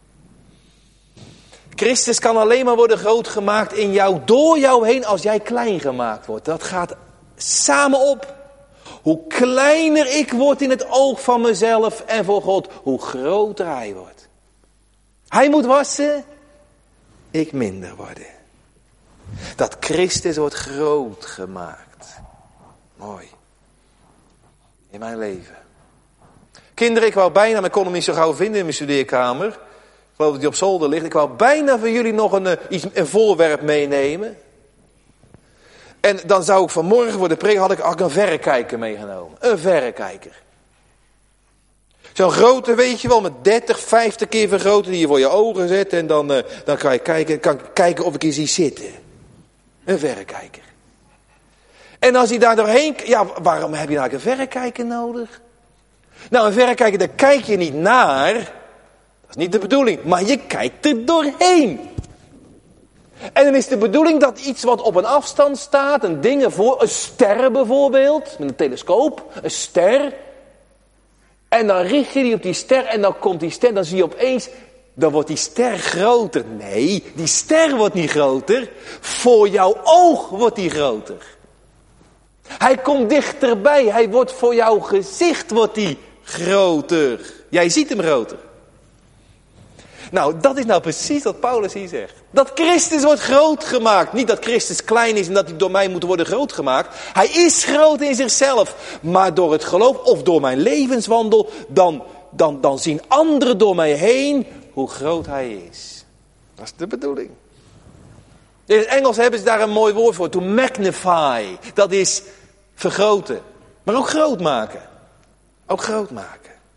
Christus kan alleen maar worden groot gemaakt in jou, door jou heen, als jij klein gemaakt wordt. Dat gaat samen op. Hoe kleiner ik word in het oog van mezelf en voor God, hoe groter hij wordt. Hij moet wassen, ik minder worden. Dat Christus wordt groot gemaakt. Mooi. In mijn leven. Kinderen, ik wou bijna, maar ik kon hem niet zo gauw vinden in mijn studeerkamer. Ik geloof dat hij op zolder ligt. Ik wou bijna voor jullie nog een voorwerp meenemen. En dan zou ik vanmorgen voor de preek had ik een verrekijker meegenomen. Een verrekijker. Zo'n grote, weet je wel, met 30, 50 keer vergroten die je voor je ogen zet. En dan kan je kijken of ik je zie zitten. Een verrekijker. En als hij daar doorheen... Ja, waarom heb je nou een verrekijker nodig? Nou, een verrekijker, daar kijk je niet naar. Dat is niet de bedoeling. Maar je kijkt er doorheen. En dan is de bedoeling dat iets wat op een afstand staat, een ding ervoor, een ster bijvoorbeeld, met een telescoop, een ster. En dan richt je die op die ster en dan komt die ster, dan zie je opeens, dan wordt die ster groter. Nee, die ster wordt niet groter. Voor jouw oog wordt die groter. Hij komt dichterbij, hij wordt voor jouw gezicht wordt die groter. Jij ziet hem groter. Nou, dat is nou precies wat Paulus hier zegt. Dat Christus wordt groot gemaakt. Niet dat Christus klein is en dat hij door mij moet worden groot gemaakt. Hij is groot in zichzelf. Maar door het geloof of door mijn levenswandel, dan zien anderen door mij heen hoe groot hij is. Dat is de bedoeling. In het Engels hebben ze daar een mooi woord voor. To magnify. Dat is vergroten. Maar ook groot maken. Ook groot maken.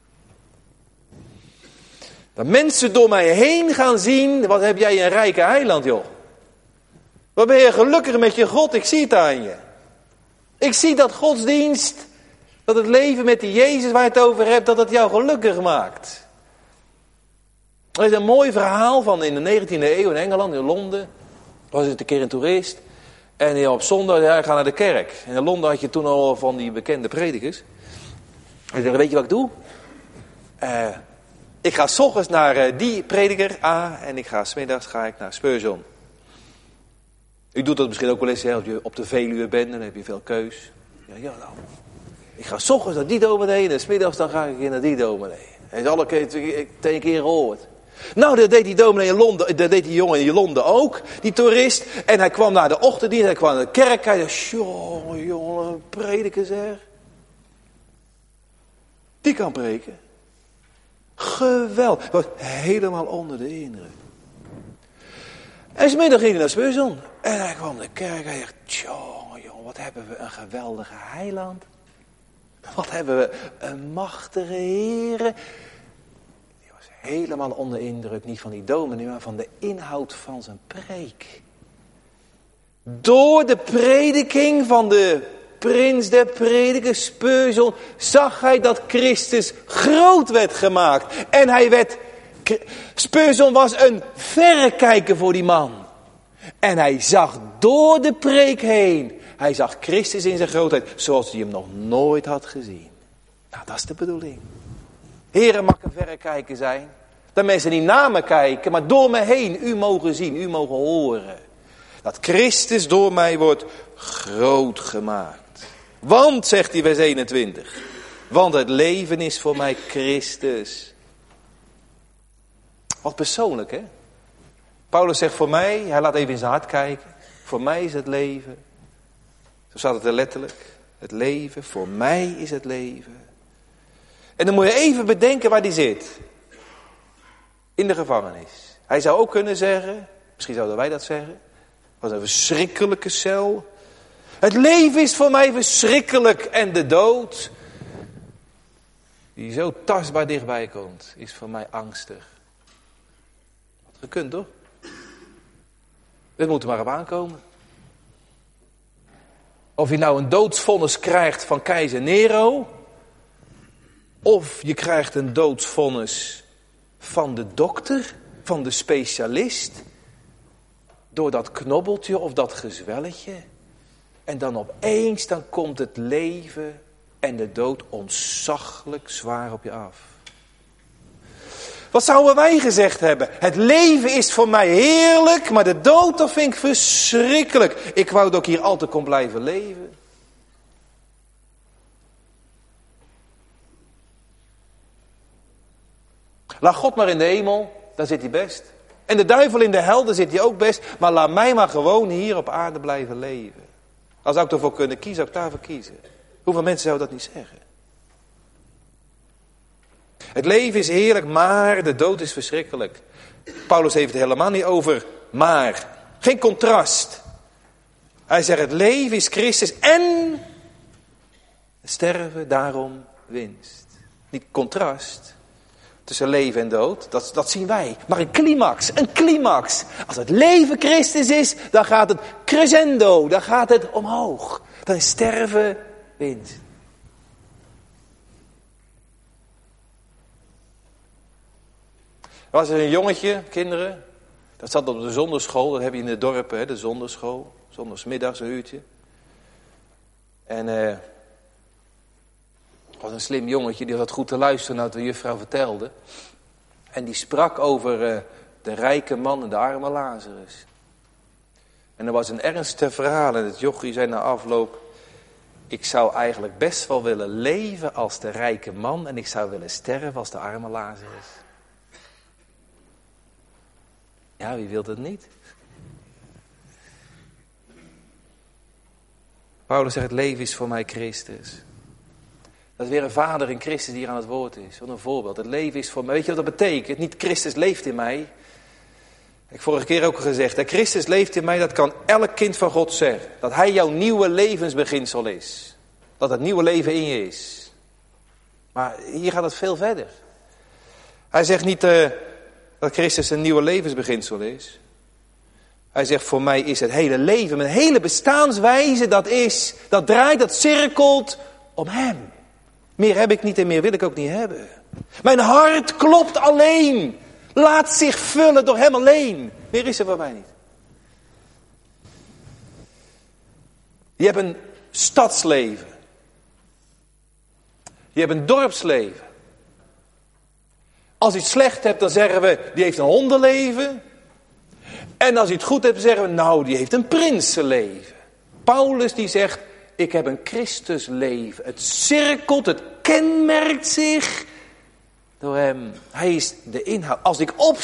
Dat mensen door mij heen gaan zien, wat heb jij een rijke eiland, joh. Wat ben je gelukkig met je God, ik zie het aan je. Ik zie dat godsdienst, dat het leven met die Jezus waar je het over hebt, dat het jou gelukkig maakt. Er is een mooi verhaal van in de 19e eeuw in Engeland, in Londen. Was het een keer een toerist. En op zondag, hij gaat naar de kerk. En in Londen had je toen al van die bekende predikers. En zei, weet je wat ik doe? Ik ga 's ochtends naar die prediker A en ik ga 's middags naar Spurgeon. U doet dat misschien ook wel eens, hè, als je op de Veluwe bent, dan heb je veel keus. Ja, nou. Ik ga 's ochtends naar die dominee en 's middags dan ga ik weer naar die dominee. Hij is alle keer 2 keer gehoord. Nou, dat deed die dominee in Londen, dat deed die jongen in Londen ook, die toerist. En hij kwam naar de ochtenddienst, hij kwam naar de kerk. Hij dacht, jongen, prediker zeg. Die kan preken. Geweldig. Was helemaal onder de indruk. En 's middag ging hij naar Spurgeon. En hij kwam naar de kerk. Hij dacht, jongen, wat hebben we een geweldige heiland. Wat hebben we een machtige Heere. Die was helemaal onder de indruk. Niet van die dominee, maar van de inhoud van zijn preek. Door de prediking van de prins der predikers, Spurgeon, zag hij dat Christus groot werd gemaakt. En Spurgeon was een verrekijker voor die man. En hij zag door de preek heen, hij zag Christus in zijn grootheid, zoals hij hem nog nooit had gezien. Nou, dat is de bedoeling. Heere, mag een verrekijker zijn. Dat mensen niet naar me kijken, maar door me heen u mogen zien, u mogen horen. Dat Christus door mij wordt groot gemaakt. Want, zegt hij vers 21, want het leven is voor mij Christus. Wat persoonlijk, hè? Paulus zegt voor mij, hij laat even in zijn hart kijken. Voor mij is het leven. Zo staat het er letterlijk. Het leven, voor mij is het leven. En dan moet je even bedenken waar die zit. In de gevangenis. Hij zou ook kunnen zeggen, misschien zouden wij dat zeggen. Wat een verschrikkelijke cel. Het leven is voor mij verschrikkelijk en de dood, die zo tastbaar dichtbij komt, is voor mij angstig. Je kunt toch? We moeten maar op aankomen. Of je nou een doodsvonnis krijgt van keizer Nero, of je krijgt een doodsvonnis van de dokter, van de specialist, door dat knobbeltje of dat gezwelletje. En dan opeens, dan komt het leven en de dood ontzaglijk zwaar op je af. Wat zouden wij gezegd hebben? Het leven is voor mij heerlijk, maar de dood, dat vind ik verschrikkelijk. Ik wou dat ik hier altijd kon blijven leven. Laat God maar in de hemel, daar zit hij best. En de duivel in de hel, daar zit hij ook best. Maar laat mij maar gewoon hier op aarde blijven leven. Als zou ik ervoor kunnen kiezen, zou ik daarvoor kiezen. Hoeveel mensen zouden dat niet zeggen? Het leven is heerlijk, maar de dood is verschrikkelijk. Paulus heeft het helemaal niet over maar. Geen contrast. Hij zegt het leven is Christus en het sterven daarom winst. Niet contrast tussen leven en dood, dat zien wij. Maar een climax. Als het leven Christus is, dan gaat het crescendo, dan gaat het omhoog. Dan is sterven winst. Er was er een jongetje, kinderen, dat zat op de zonderschool, dat heb je in de dorpen, de zonderschool, zondagsmiddags een uurtje. En was een slim jongetje, die had goed te luisteren naar wat de juffrouw vertelde. En die sprak over de rijke man en de arme Lazarus. En er was een ernstig verhaal en het jochie zei na afloop: ik zou eigenlijk best wel willen leven als de rijke man en ik zou willen sterven als de arme Lazarus. Ja, wie wil dat niet? Paulus zegt, het leven is voor mij Christus. Dat is weer een vader in Christus die hier aan het woord is. Wat een voorbeeld. Het leven is voor mij. Weet je wat dat betekent? Niet Christus leeft in mij. Ik heb vorige keer ook gezegd. Dat Christus leeft in mij, dat kan elk kind van God zeggen. Dat hij jouw nieuwe levensbeginsel is. Dat het nieuwe leven in je is. Maar hier gaat het veel verder. Hij zegt niet dat Christus een nieuwe levensbeginsel is. Hij zegt, voor mij is het hele leven, mijn hele bestaanswijze, dat draait, dat cirkelt om hem. Meer heb ik niet en meer wil ik ook niet hebben. Mijn hart klopt alleen. Laat zich vullen door hem alleen. Meer is er voor mij niet. Je hebt een stadsleven. Je hebt een dorpsleven. Als je het slecht hebt, dan zeggen we, die heeft een hondenleven. En als je het goed hebt, zeggen we, nou, die heeft een prinsenleven. Paulus die zegt, ik heb een Christusleven. Het cirkelt, het kenmerkt zich door hem. Hij is de inhoud. Als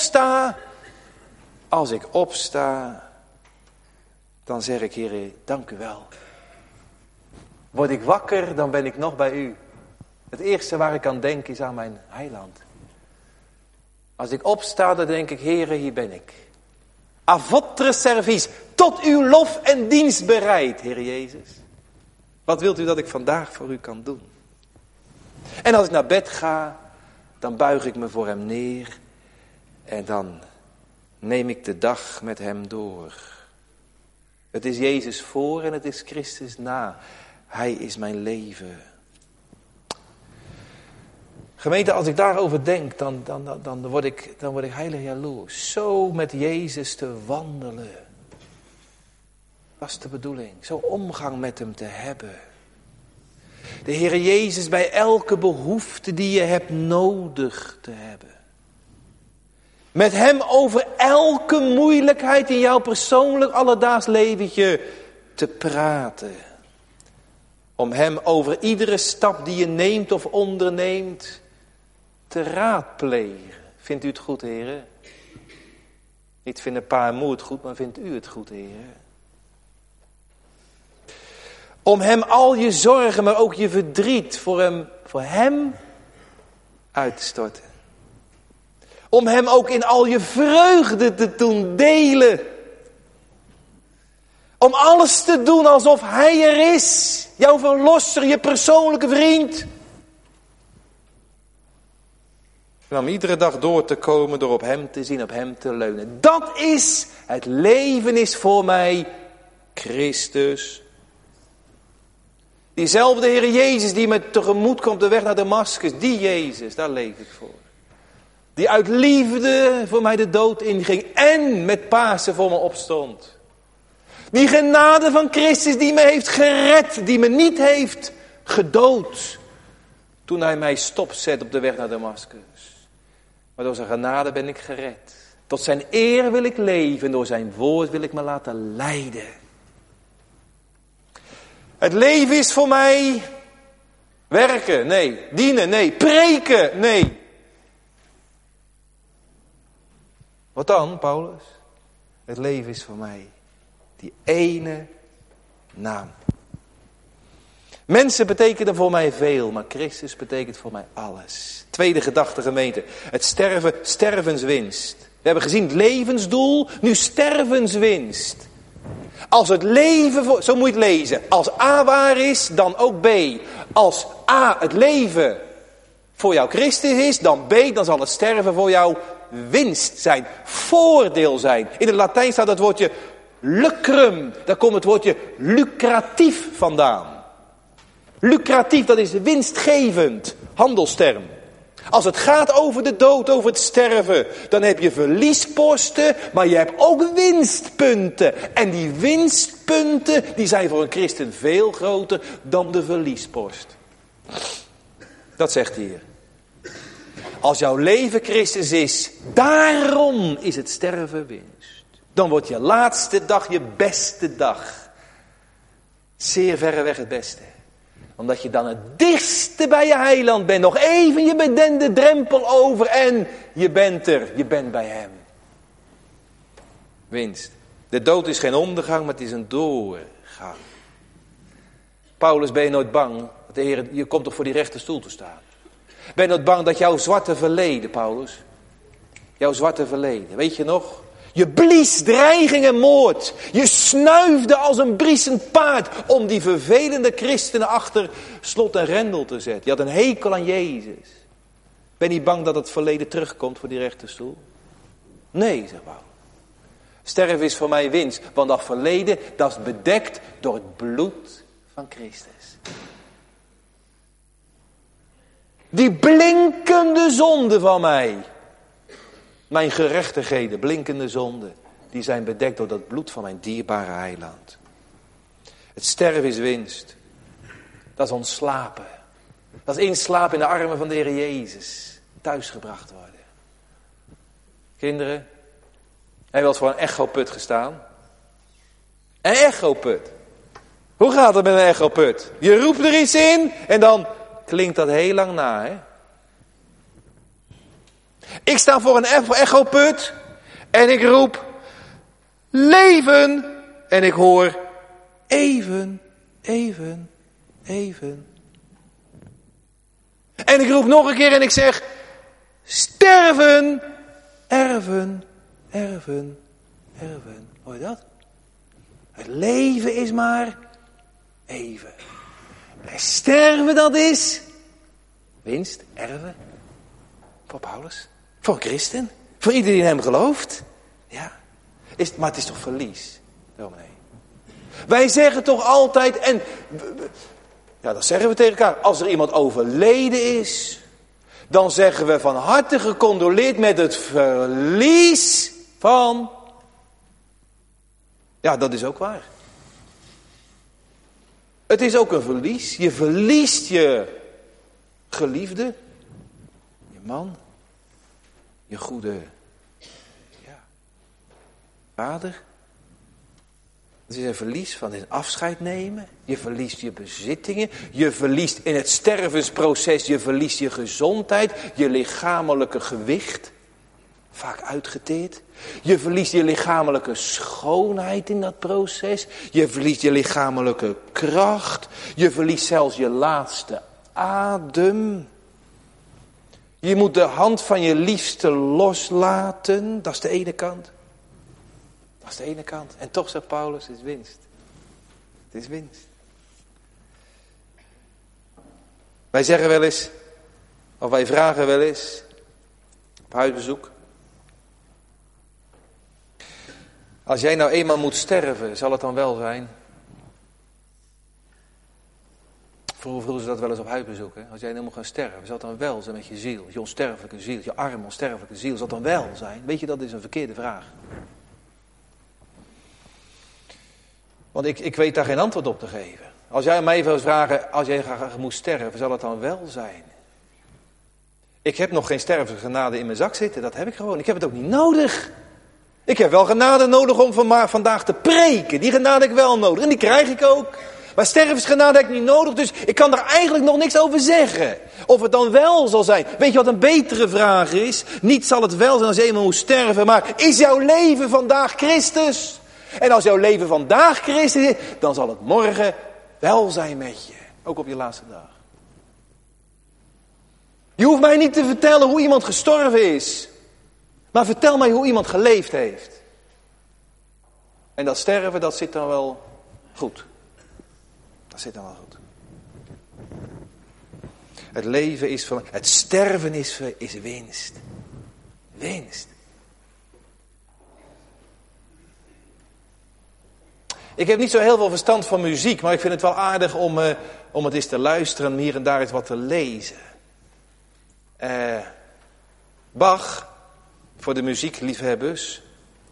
ik opsta, dan zeg ik, Heer, dank u wel. Word ik wakker, dan ben ik nog bij u. Het eerste waar ik aan denk is aan mijn heiland. Als ik opsta, dan denk ik, Heer, hier ben ik. A votre service, tot uw lof en dienst bereid, Heer Jezus. Wat wilt u dat ik vandaag voor u kan doen? En als ik naar bed ga, dan buig ik me voor hem neer. En dan neem ik de dag met hem door. Het is Jezus voor en het is Christus na. Hij is mijn leven. Gemeente, als ik daarover denk, dan word ik heilig jaloers. Zo met Jezus te wandelen. Dat is de bedoeling. Zo omgang met hem te hebben. De Heer Jezus bij elke behoefte die je hebt nodig te hebben. Met hem over elke moeilijkheid in jouw persoonlijk alledaags leventje te praten. Om hem over iedere stap die je neemt of onderneemt te raadplegen. Vindt u het goed, heren? Niet vinden pa en moe het goed, maar vindt u het goed, heren? Om hem al je zorgen, maar ook je verdriet voor hem uit te storten. Om hem ook in al je vreugde te doen delen. Om alles te doen alsof hij er is. Jouw verlosser, je persoonlijke vriend. En om iedere dag door te komen door op hem te zien, op hem te leunen. Dat is, het leven is voor mij Christus. Diezelfde Heer Jezus die me tegemoet komt de weg naar Damascus. Die Jezus, daar leef ik voor. Die uit liefde voor mij de dood inging en met Pasen voor me opstond. Die genade van Christus die me heeft gered, die me niet heeft gedood. Toen hij mij stopzet op de weg naar Damascus. Maar door zijn genade ben ik gered. Tot zijn eer wil ik leven, door zijn woord wil ik me laten leiden. Het leven is voor mij werken, nee. Dienen, nee. Preken, nee. Wat dan, Paulus? Het leven is voor mij die ene naam. Mensen betekenen voor mij veel, maar Christus betekent voor mij alles. Tweede gedachte, gemeente. Het sterven, stervenswinst. We hebben gezien het levensdoel, nu stervenswinst. Als het leven, zo moet je het lezen. Als A waar is, dan ook B. Als A het leven voor jou Christus is, dan B, dan zal het sterven voor jou winst zijn. Voordeel zijn. In het Latijn staat het woordje lucrum. Daar komt het woordje lucratief vandaan. Lucratief, dat is winstgevend. Handelsterm. Als het gaat over de dood, over het sterven, dan heb je verliesposten, maar je hebt ook winstpunten. En die winstpunten, die zijn voor een christen veel groter dan de verliespost. Dat zegt hij hier. Als jouw leven Christus is, daarom is het sterven winst. Dan wordt je laatste dag je beste dag. Zeer verreweg het beste. Omdat je dan het dichtste bij je heiland bent. Nog even, je bent de drempel over en je bent er. Je bent bij hem. Winst. De dood is geen ondergang, maar het is een doorgang. Paulus, ben je nooit bang? De Heer, je komt toch voor die rechterstoel te staan. Ben je nooit bang dat jouw zwarte verleden, Paulus? Jouw zwarte verleden, weet je nog? Je blies dreiging en moord. Je snuifde als een briesend paard om die vervelende christenen achter slot en grendel te zetten. Je had een hekel aan Jezus. Ben je niet bang dat het verleden terugkomt voor die rechterstoel? Nee, zegt Paulus. Sterven is voor mij winst, want dat verleden, dat is bedekt door het bloed van Christus. Die blinkende zonde van mij. Mijn gerechtigheden, blinkende zonden, die zijn bedekt door dat bloed van mijn dierbare heiland. Het sterven is winst. Dat is ontslapen. Dat is inslapen in de armen van de Heer Jezus. Thuisgebracht worden. Kinderen, heb je wel eens voor een echoput gestaan? Een echoput. Hoe gaat het met een echoput? Je roept er iets in en dan klinkt dat heel lang na, hè? Ik sta voor een echoput en ik roep leven en ik hoor even, even, even. En ik roep nog een keer en ik zeg sterven, erven, erven, erven. Hoor je dat? Het leven is maar even. En sterven dat is winst, erven. Voor Paulus. Voor een christen. Voor iedereen die in hem gelooft. Ja. Maar het is toch verlies. Dominee. Wij zeggen toch altijd. En ja, dat zeggen we tegen elkaar. Als er iemand overleden is. Dan zeggen we van harte gecondoleerd met het verlies van. Ja, dat is ook waar. Het is ook een verlies. Je verliest je geliefde. Je man. Je goede vader. Het is een verlies van het afscheid nemen. Je verliest je bezittingen. Je verliest in het stervensproces. Je verliest je gezondheid. Je lichamelijke gewicht. vaak uitgeteerd. Je verliest je lichamelijke schoonheid in dat proces. Je verliest je lichamelijke kracht. Je verliest zelfs je laatste adem. Je moet de hand van je liefste loslaten. Dat is de ene kant. Dat is de ene kant. En toch zegt Paulus, het is winst. Het is winst. Wij zeggen wel eens, of wij vragen wel eens, op huisbezoek. Als jij nou eenmaal moet sterven, zal het dan wel zijn? Vroeger vroegen ze dat wel eens op huisbezoek. Hè? Als jij nou moet gaan sterven, zal het dan wel zijn met je ziel? Je onsterfelijke ziel, je arme onsterfelijke ziel, zal het dan wel zijn? Weet je, dat is een verkeerde vraag. Want ik weet daar geen antwoord op te geven. Als jij mij wil vragen, als jij graag moet sterven, zal het dan wel zijn? Ik heb nog geen stervensgenade in mijn zak zitten, dat heb ik gewoon. Ik heb het ook niet nodig. Ik heb wel genade nodig om vandaag te preken. Die genade heb ik wel nodig en die krijg ik ook. Maar stervensgenade heb ik niet nodig, dus ik kan daar eigenlijk nog niks over zeggen. Of het dan wel zal zijn. Weet je wat een betere vraag is? Niet zal het wel zijn als je eenmaal moet sterven, maar is jouw leven vandaag Christus? En als jouw leven vandaag Christus is, dan zal het morgen wel zijn met je. Ook op je laatste dag. Je hoeft mij niet te vertellen hoe iemand gestorven is. Maar vertel mij hoe iemand geleefd heeft. En dat sterven, dat zit dan wel goed. Dat zit dan wel goed. Het leven is van, het sterven is winst. Winst. Ik heb niet zo heel veel verstand van muziek, maar ik vind het wel aardig om het eens te luisteren en hier en daar eens wat te lezen. Bach, voor de muziekliefhebbers.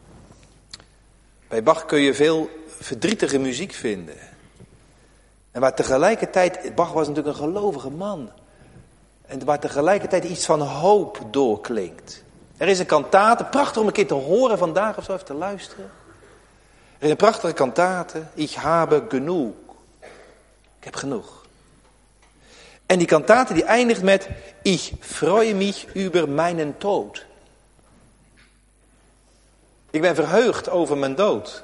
Bij Bach kun je veel verdrietige muziek vinden. En waar tegelijkertijd, Bach was natuurlijk een gelovige man. En waar tegelijkertijd iets van hoop doorklinkt. Er is een kantate, prachtig om een keer te horen vandaag of zo, even te luisteren. Er is een prachtige kantate, Ich habe genug. Ik heb genoeg. En die kantate die eindigt met, Ich freue mich über meinen Tod. Ik ben verheugd over mijn dood.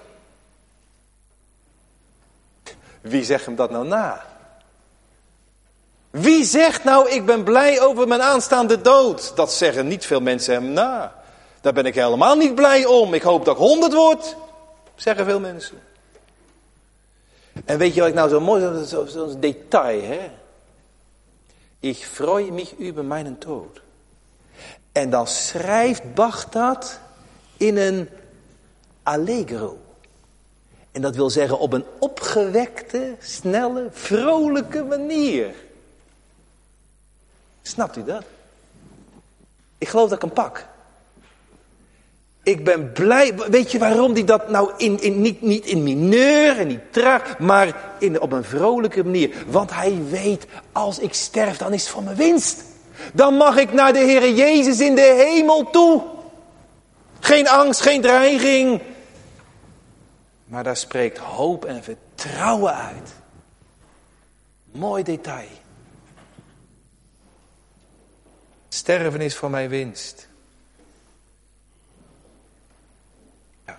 Wie zegt hem dat nou na? Wie zegt nou, ik ben blij over mijn aanstaande dood? Dat zeggen niet veel mensen hem na. Daar ben ik helemaal niet blij om. Ik hoop dat ik 100 word. Zeggen veel mensen. En weet je wat ik nou zo mooi vind? Zo'n detail, hè? Ich freue mich über meinen Tod. En dan schrijft Bach dat in een allegro. En dat wil zeggen op een opgewekte, snelle, vrolijke manier. Snapt u dat? Ik geloof dat ik hem pak. Ik ben blij. Weet je waarom die dat nou niet in mineur en niet traag, maar op een vrolijke manier. Want hij weet, als ik sterf, dan is het voor mijn winst. Dan mag ik naar de Heere Jezus in de hemel toe. Geen angst, geen dreiging. Maar daar spreekt hoop en vertrouwen uit. Mooi detail. Sterven is voor mij winst. Ja.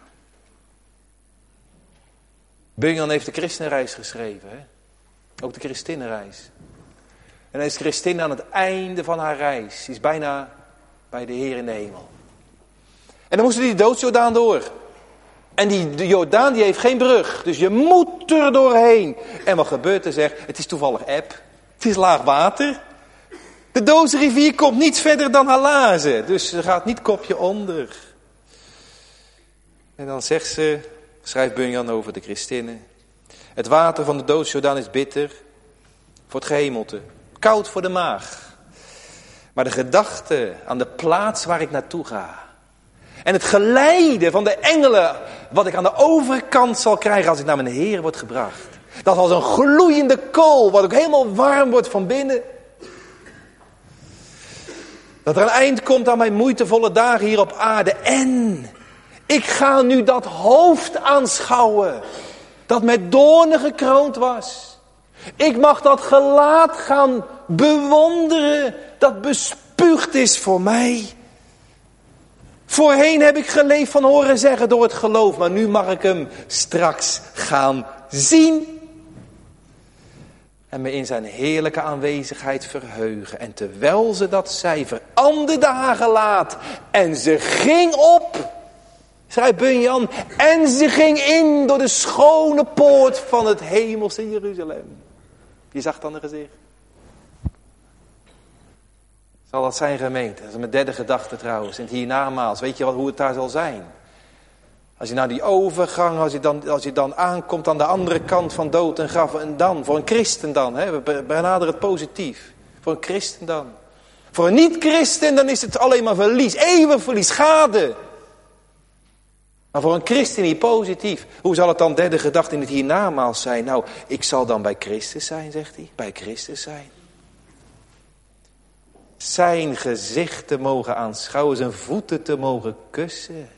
Bunyan heeft de christenreis geschreven. Hè? Ook de christinnenreis. En hij is christin aan het einde van haar reis. Ze is bijna bij de Heer in de hemel. En dan moesten die doodsjordaan door. En de Jordaan die heeft geen brug. Dus je moet er doorheen. En wat gebeurt er zeg? Het is toevallig eb. Het is laag water. De doodsrivier komt niet verder dan haar laarzen. Dus ze gaat niet kopje onder. En dan zegt ze, schrijft Bunyan over de christinnen. Het water van de doodsjordaan is bitter voor het gehemelte. Koud voor de maag. Maar de gedachte aan de plaats waar ik naartoe ga. En het geleide van de engelen, wat ik aan de overkant zal krijgen als ik naar mijn Heer word gebracht. Dat is als een gloeiende kool, wat ook helemaal warm wordt van binnen. Dat er een eind komt aan mijn moeitevolle dagen hier op aarde. En ik ga nu dat hoofd aanschouwen, dat met doornen gekroond was. Ik mag dat gelaat gaan bewonderen, dat bespuugd is voor mij. Voorheen heb ik geleefd van horen zeggen door het geloof, maar nu mag ik hem straks gaan zien. En me in zijn heerlijke aanwezigheid verheugen. En terwijl ze dat zei, veranderde haar gelaat. En ze ging op, schrijft Bunyan, en ze ging in door de schone poort van het hemelse Jeruzalem. Je zag dan een gezicht. Zal dat zijn, gemeente? Dat is mijn derde gedachte trouwens. En het hiernamaals, weet je hoe het daar zal zijn? Als je naar die overgang, als je dan aankomt aan de andere kant van dood en graf. En dan, voor een christen dan, hè, we benaderen het positief. Voor een christen dan. Voor een niet-christen dan is het alleen maar verlies. Eeuwig verlies, schade. Maar voor een christen niet positief. Hoe zal het dan derde gedachte in het hiernamaals zijn? Nou, ik zal dan bij Christus zijn, zegt hij. Bij Christus zijn. Zijn gezicht te mogen aanschouwen, zijn voeten te mogen kussen.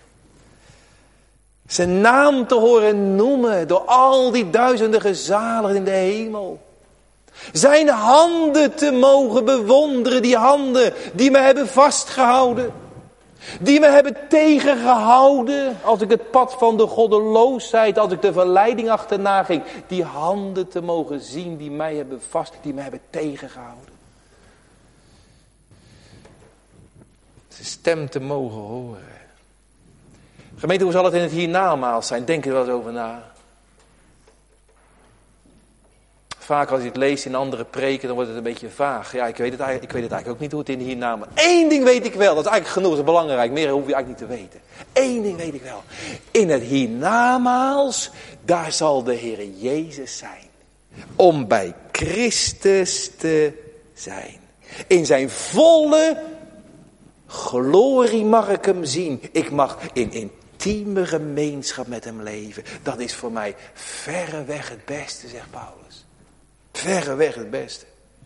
Zijn naam te horen noemen door al die duizenden gezaligen in de hemel. Zijn handen te mogen bewonderen, die handen die me hebben vastgehouden. Die me hebben tegengehouden als ik het pad van de goddeloosheid, als ik de verleiding achterna ging. Die handen te mogen zien die mij hebben die mij hebben tegengehouden. Zijn stem te mogen horen. Gemeente, hoe zal het in het hiernamaals zijn? Denk er wel eens over na. Vaak als je het leest in andere preken, dan wordt het een beetje vaag. Ja, ik weet het eigenlijk ook niet hoe het in het hiernamaals. Eén ding weet ik wel, dat is eigenlijk genoeg, dat is belangrijk. Meer hoef je eigenlijk niet te weten. Eén ding weet ik wel. In het hiernamaals, daar zal de Heer Jezus zijn. Om bij Christus te zijn. In zijn volle glorie mag ik hem zien. Ik mag in intieme gemeenschap met hem leven. Dat is voor mij verreweg het beste, zegt Paulus. Verreweg het beste.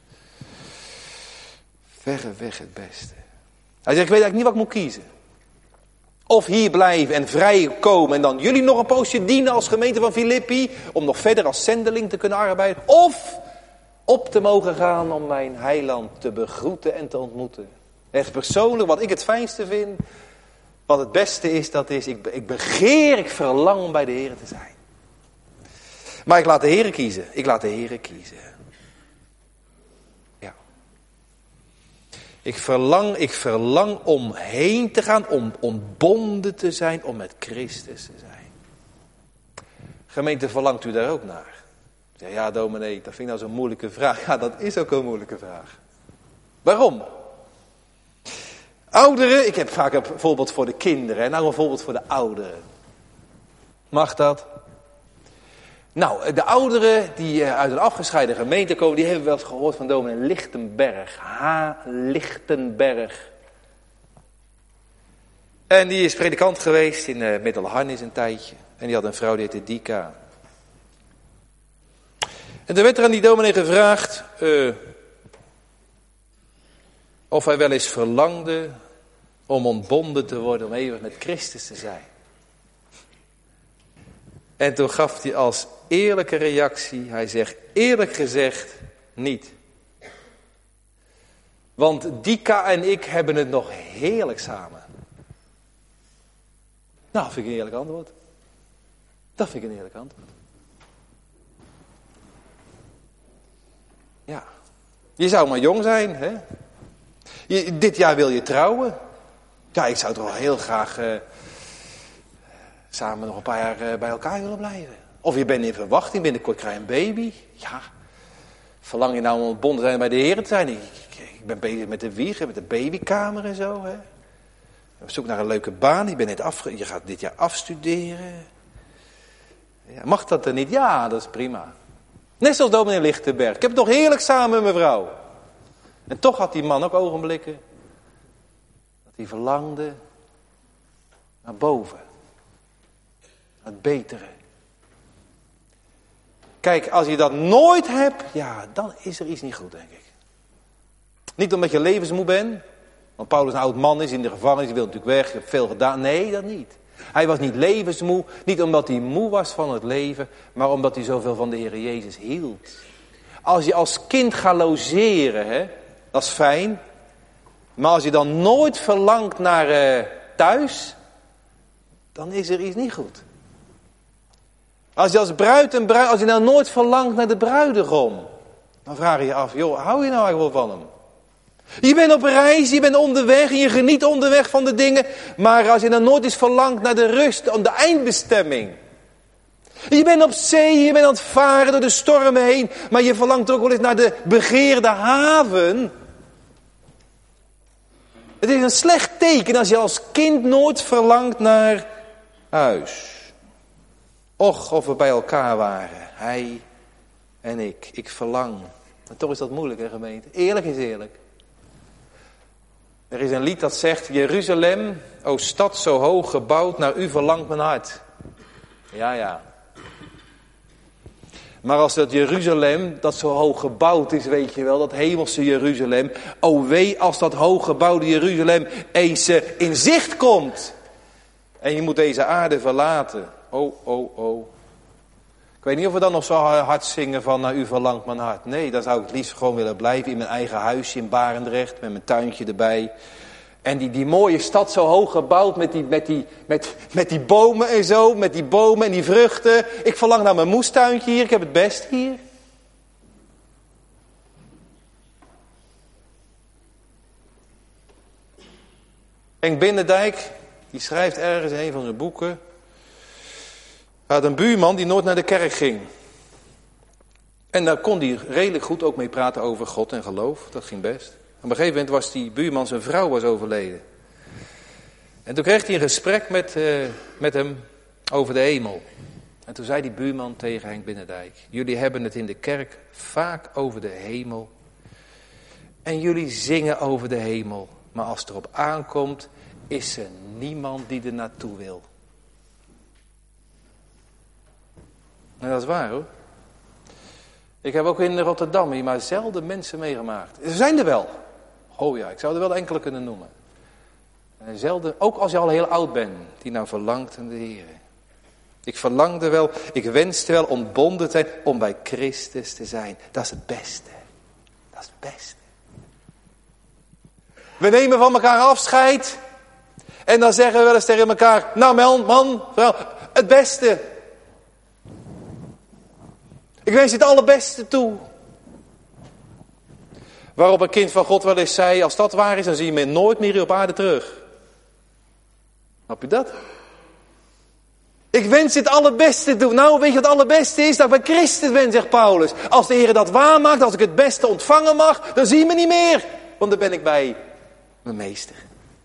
Verreweg het beste. Hij zegt, ik weet eigenlijk niet wat ik moet kiezen. Of hier blijven en vrij komen en dan jullie nog een poosje dienen als gemeente van Filippi. Om nog verder als zendeling te kunnen arbeiden. Of op te mogen gaan om mijn heiland te begroeten en te ontmoeten. Echt persoonlijk, wat ik het fijnste vind, wat het beste is, dat is, ik verlang om bij de Heer te zijn. Maar ik laat de Heer kiezen. Ik laat de Heer kiezen. Ja. Ik verlang om heen te gaan, om ontbonden te zijn, om met Christus te zijn. Gemeente, verlangt u daar ook naar? Ja, dominee, dat vind ik nou zo'n moeilijke vraag. Ja, dat is ook een moeilijke vraag. Waarom? Ouderen, ik heb vaak een voorbeeld voor de kinderen. En nou een voorbeeld voor de ouderen. Mag dat? Nou, de ouderen die uit een afgescheiden gemeente komen, die hebben wel eens gehoord van dominee Lichtenberg. H. Lichtenberg. En die is predikant geweest in Middelharnis een tijdje. En die had een vrouw die heette Dika. En toen werd er aan die dominee gevraagd of hij wel eens verlangde om ontbonden te worden, om eeuwig met Christus te zijn. En toen gaf hij als eerlijke reactie, hij zegt eerlijk gezegd niet. Want Dika en ik hebben het nog heerlijk samen. Nou, vind ik een eerlijk antwoord. Dat vind ik een eerlijk antwoord. Ja. Je zou maar jong zijn, hè? Dit jaar wil je trouwen. Ja, ik zou toch wel heel graag samen nog een paar jaar bij elkaar willen blijven. Of je bent in verwachting, binnenkort krijg je een baby. Ja, verlang je nou om ontbonden te zijn bij de Heer te zijn? Ik ben bezig met de wieg, met de babykamer en zo. Hè? Op zoek naar een leuke baan. Je gaat dit jaar afstuderen. Ja, mag dat er niet? Ja, dat is prima. Net zoals dominee Lichtenberg. Ik heb het nog heerlijk samen met mijn vrouw. En toch had die man ook ogenblikken dat hij verlangde naar boven. Naar het betere. Kijk, als je dat nooit hebt, ja, dan is er iets niet goed, denk ik. Niet omdat je levensmoe bent. Want Paulus een oud man is in de gevangenis, die wil natuurlijk weg, je hebt veel gedaan. Nee, dat niet. Hij was niet levensmoe, niet omdat hij moe was van het leven, maar omdat hij zoveel van de Heer Jezus hield. Als je als kind gaat logeren, hè, dat is fijn. Maar als je dan nooit verlangt naar thuis, dan is er iets niet goed. Als je als bruid en bruid, als je nou nooit verlangt naar de bruidegom, dan vraag je je af, joh, hou je nou eigenlijk wel van hem? Je bent op reis, je bent onderweg en je geniet onderweg van de dingen, maar als je nou nooit eens verlangt naar de rust, de eindbestemming. Je bent op zee, je bent aan het varen door de stormen heen, maar je verlangt ook wel eens naar de begeerde haven. Het is een slecht teken als je als kind nooit verlangt naar huis. Och, of we bij elkaar waren, hij en ik. Ik verlang. En toch is dat moeilijk, hè, gemeente? Eerlijk is eerlijk. Er is een lied dat zegt, Jeruzalem, o stad zo hoog gebouwd, naar u verlangt mijn hart. Ja, ja. Maar als dat Jeruzalem, dat zo hoog gebouwd is, weet je wel, dat hemelse Jeruzalem. O wee als dat hooggebouwde Jeruzalem eens in zicht komt. En je moet deze aarde verlaten. Oh, oh, oh. Ik weet niet of we dan nog zo hard zingen van, naar u verlangt mijn hart. Nee, dan zou ik het liefst gewoon willen blijven in mijn eigen huisje in Barendrecht, met mijn tuintje erbij. En die mooie stad zo hoog gebouwd met die bomen en zo, met die bomen en die vruchten. Ik verlang naar mijn moestuintje hier, ik heb het best hier. Henk Binnendijk, die schrijft ergens in een van zijn boeken. Hij had een buurman die nooit naar de kerk ging. En daar kon hij redelijk goed ook mee praten over God en geloof, dat ging best. Op een gegeven moment was die buurman, zijn vrouw was overleden. En toen kreeg hij een gesprek met hem over de hemel. En toen zei die buurman tegen Henk Binnendijk, jullie hebben het in de kerk vaak over de hemel. En jullie zingen over de hemel. Maar als het erop aankomt, is er niemand die er naartoe wil. En dat is waar, hoor. Ik heb ook in Rotterdam hier maar zelden mensen meegemaakt. Er zijn er wel. Oh ja, ik zou er wel enkele kunnen noemen. En zelden, ook als je al heel oud bent, die nou verlangt aan de Heer. Ik verlangde wel, ik wenste wel ontbonden te zijn om bij Christus te zijn. Dat is het beste. Dat is het beste. We nemen van elkaar afscheid. En dan zeggen we wel eens tegen elkaar, nou man, vrouw, het beste. Ik wens je het allerbeste toe. Waarop een kind van God wel eens zei, als dat waar is, dan zie je me nooit meer op aarde terug. Snap je dat? Ik wens je het allerbeste toe. Nou, weet je wat het allerbeste is? Dat ik bij Christus ben, zegt Paulus. Als de Heer dat waarmaakt, als ik het beste ontvangen mag, dan zie je me niet meer. Want dan ben ik bij mijn meester.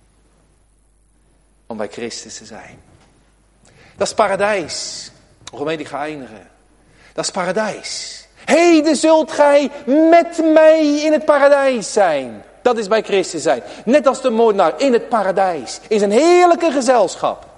Om bij Christus te zijn. Dat is paradijs. Waarmee die ga eindigen. Dat is paradijs. Heden zult gij met mij in het paradijs zijn. Dat is bij Christus zijn. Net als de moordenaar in het paradijs. In zijn heerlijke gezelschap.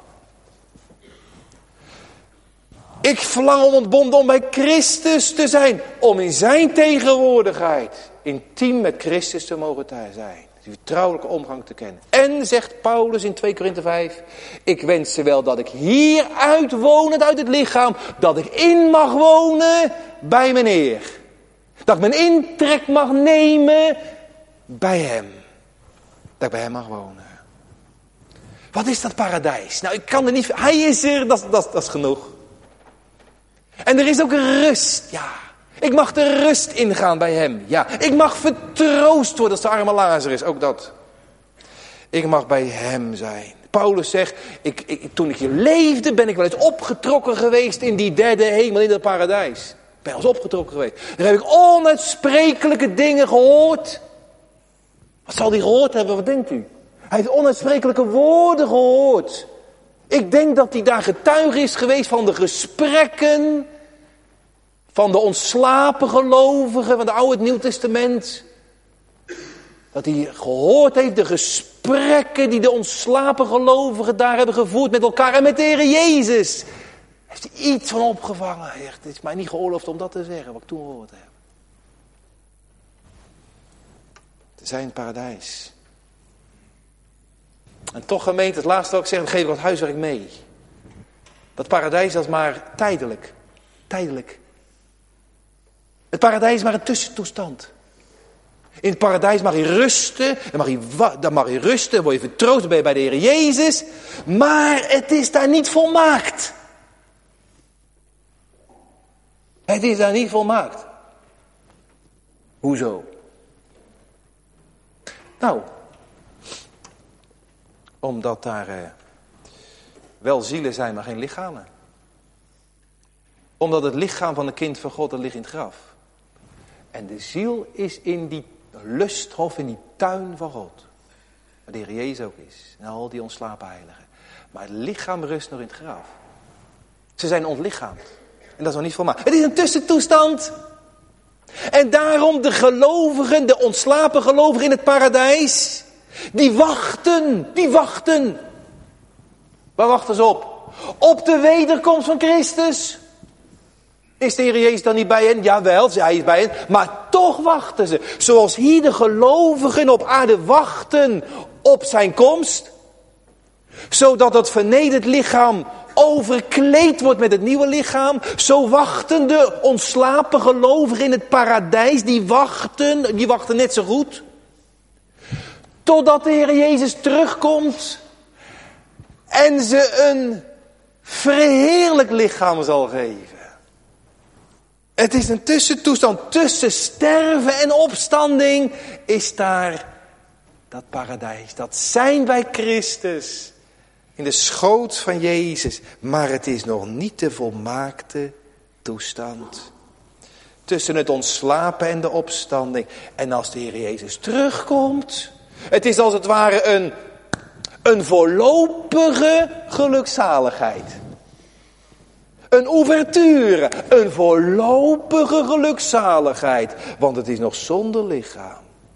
Ik verlang om ontbonden om bij Christus te zijn. Om in zijn tegenwoordigheid intiem met Christus te mogen zijn. Die vertrouwelijke omgang te kennen. En, zegt Paulus in 2 Korinthe 5. Ik wens wel dat ik hier uitwonend uit het lichaam. Dat ik in mag wonen bij mijn Heer. Dat ik mijn intrek mag nemen bij hem. Dat ik bij hem mag wonen. Wat is dat paradijs? Nou, ik kan er niet... Hij is er, dat is genoeg. En er is ook rust, ja. Ik mag de rust ingaan bij hem. Ja, ik mag vertroost worden als de arme Lazarus. Ook dat. Ik mag bij hem zijn. Paulus zegt, toen ik hier leefde ben ik wel eens opgetrokken geweest in die derde hemel, in het paradijs. Ik ben wel eens opgetrokken geweest. Daar heb ik onuitsprekelijke dingen gehoord. Wat zal hij gehoord hebben? Wat denkt u? Hij heeft onuitsprekelijke woorden gehoord. Ik denk dat hij daar getuige is geweest van de gesprekken van de ontslapen gelovigen van het Oude en Nieuw Testament. Dat hij gehoord heeft de gesprekken die de ontslapen gelovigen daar hebben gevoerd met elkaar en met de Heer Jezus. Heeft hij iets van opgevangen. Hij zegt, het is mij niet geoorloofd om dat te zeggen wat ik toen gehoord heb. Te zijn in het paradijs. En toch gemeente, het laatste wat ik zeg, dan geef ik wat huiswerk mee. Dat paradijs, dat is maar tijdelijk. Tijdelijk. Het paradijs is maar een tussentoestand. In het paradijs mag je rusten, dan mag je rusten, dan word je vertroost, dan ben je bij de Heer Jezus. Maar het is daar niet volmaakt. Het is daar niet volmaakt. Hoezo? Nou, omdat daar wel zielen zijn, maar geen lichamen. Omdat het lichaam van een kind van God, dat ligt in het graf. En de ziel is in die lusthof, in die tuin van God. Waar de Heer Jezus ook is. En al die ontslapen heiligen. Maar het lichaam rust nog in het graf. Ze zijn ontlichaamd. En dat is nog niet volmaakt. Het is een tussentoestand. En daarom de gelovigen, de ontslapen gelovigen in het paradijs. Die wachten. Waar wachten ze op? Op de wederkomst van Christus. Is de Heer Jezus dan niet bij hen? Jawel, hij is bij hen. Maar toch wachten ze. Zoals hier de gelovigen op aarde wachten op zijn komst. Zodat het vernederd lichaam overkleed wordt met het nieuwe lichaam. Zo wachten de ontslapen gelovigen in het paradijs. Die wachten net zo goed. Totdat de Heer Jezus terugkomt. En ze een verheerlijk lichaam zal geven. Het is een tussentoestand. Tussen sterven en opstanding is daar dat paradijs. Dat zijn wij Christus. In de schoot van Jezus. Maar het is nog niet de volmaakte toestand. Tussen het ontslapen en de opstanding. En als de Heer Jezus terugkomt. Het is als het ware een voorlopige gelukzaligheid. Een ouverture, een voorlopige gelukzaligheid. Want het is nog zonder lichaam.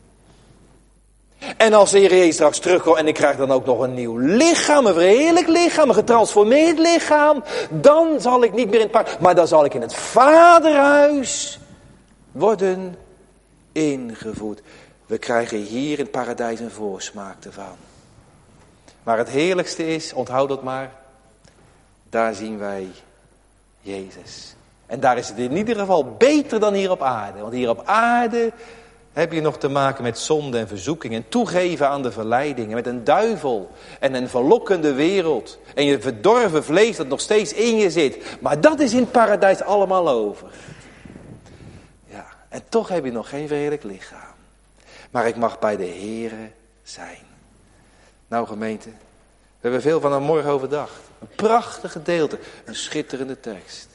En als de Heer Jezus straks terugkomt en ik krijg dan ook nog een nieuw lichaam, een verheerlijk lichaam, een getransformeerd lichaam. Dan zal ik niet meer in het paradijs, maar dan zal ik in het Vaderhuis worden ingevoerd. We krijgen hier in het paradijs een voorsmaak ervan. Maar het heerlijkste is, onthoud dat maar, daar zien wij Jezus. En daar is het in ieder geval beter dan hier op aarde. Want hier op aarde heb je nog te maken met zonde en verzoeking. En toegeven aan de verleidingen. Met een duivel en een verlokkende wereld. En je verdorven vlees dat nog steeds in je zit. Maar dat is in het paradijs allemaal over. Ja, en toch heb je nog geen verheerlijk lichaam. Maar ik mag bij de Here zijn. Nou gemeente, we hebben veel van hem morgen overdacht. Een prachtig gedeelte, een schitterende tekst.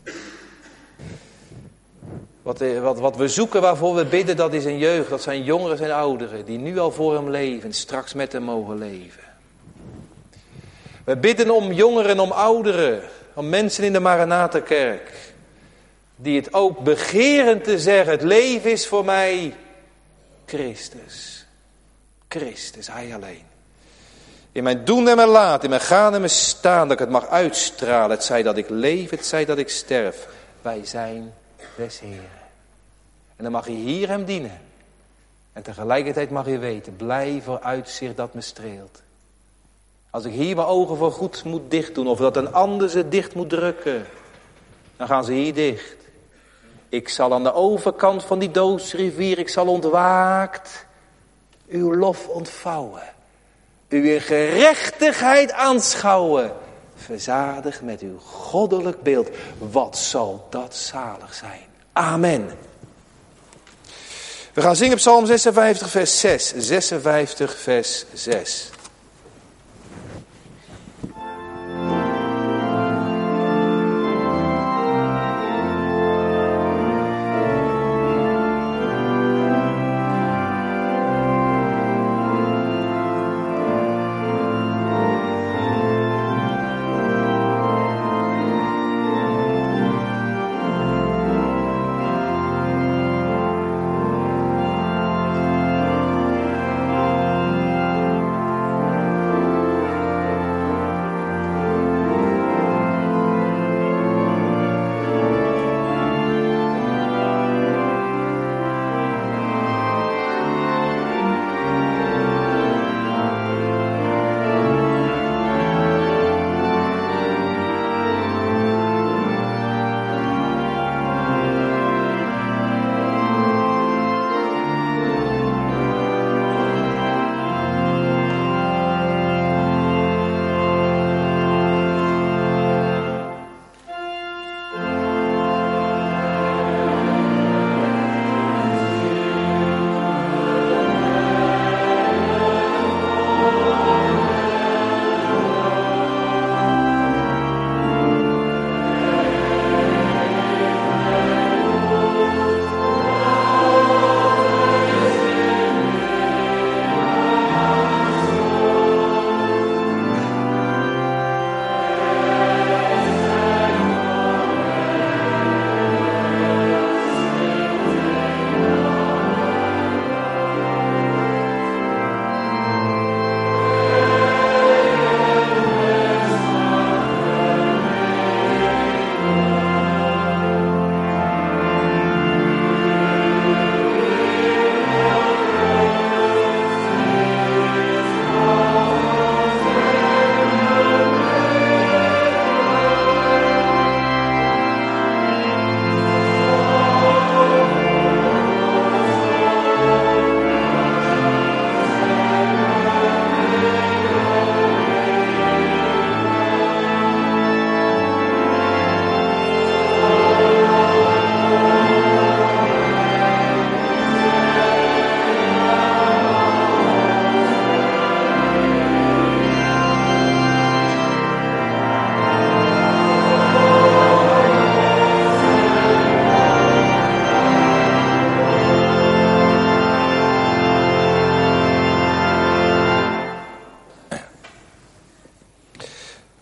Wat we zoeken, waarvoor we bidden, dat is een jeugd. Dat zijn jongeren en ouderen die nu al voor hem leven en straks met hem mogen leven. We bidden om jongeren, om ouderen, om mensen in de Maranatha-kerk. Die het ook begeren te zeggen, het leven is voor mij Christus. Christus, hij alleen. In mijn doen en mijn laten, in mijn gaan en mijn staan, dat ik het mag uitstralen. Het zij dat ik leef, het zij dat ik sterf. Wij zijn des Heren. En dan mag je hier hem dienen. En tegelijkertijd mag je weten, blij vooruitzicht dat me streelt. Als ik hier mijn ogen voor goed moet dicht doen, of dat een ander ze dicht moet drukken, dan gaan ze hier dicht. Ik zal aan de overkant van die doodsrivier, ik zal ontwaakt uw lof ontvouwen. U in gerechtigheid aanschouwen. Verzadigd met uw goddelijk beeld. Wat zal dat zalig zijn. Amen. We gaan zingen Psalm 56 vers 6. 56 vers 6.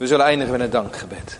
We zullen eindigen met een dankgebed.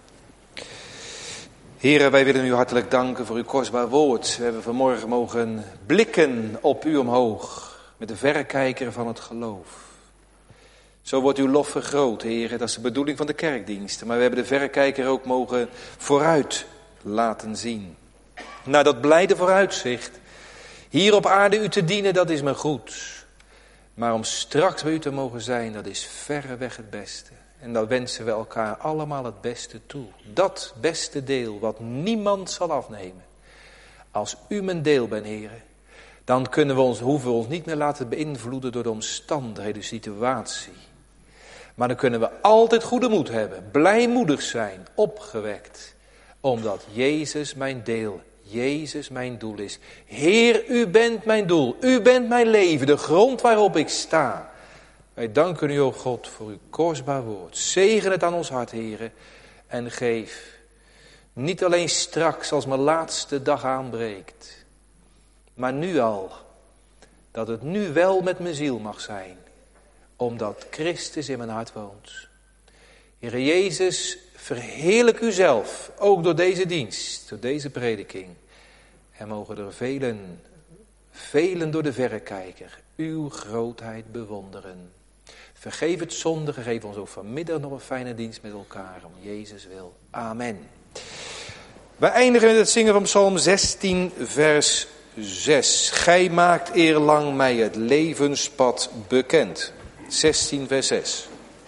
Heren, wij willen u hartelijk danken voor uw kostbaar woord. We hebben vanmorgen mogen blikken op u omhoog met de verrekijker van het geloof. Zo wordt uw lof vergroot, heren. Dat is de bedoeling van de kerkdiensten. Maar we hebben de verrekijker ook mogen vooruit laten zien. Naar dat blijde vooruitzicht. Hier op aarde u te dienen, dat is me goed. Maar om straks bij u te mogen zijn, dat is verreweg het beste. En dan wensen we elkaar allemaal het beste toe. Dat beste deel wat niemand zal afnemen. Als u mijn deel bent, heren, dan hoeven we ons niet meer laten beïnvloeden door de omstandigheden, de situatie. Maar dan kunnen we altijd goede moed hebben, blijmoedig zijn, opgewekt. Omdat Jezus mijn deel, Jezus mijn doel is. Heer, u bent mijn doel, u bent mijn leven, de grond waarop ik sta. Wij danken u, o God, voor uw kostbaar woord. Zegen het aan ons hart, heren. En geef, niet alleen straks als mijn laatste dag aanbreekt. Maar nu al, dat het nu wel met mijn ziel mag zijn. Omdat Christus in mijn hart woont. Heere Jezus, verheerlijk u zelf, ook door deze dienst, door deze prediking. En mogen er velen door de verrekijker uw grootheid bewonderen. Vergeef het zondige, geef ons ook vanmiddag nog een fijne dienst met elkaar, om Jezus wil. Amen. We eindigen met het zingen van Psalm 16, vers 6. Gij maakt eerlang mij het levenspad bekend. 16, vers 6.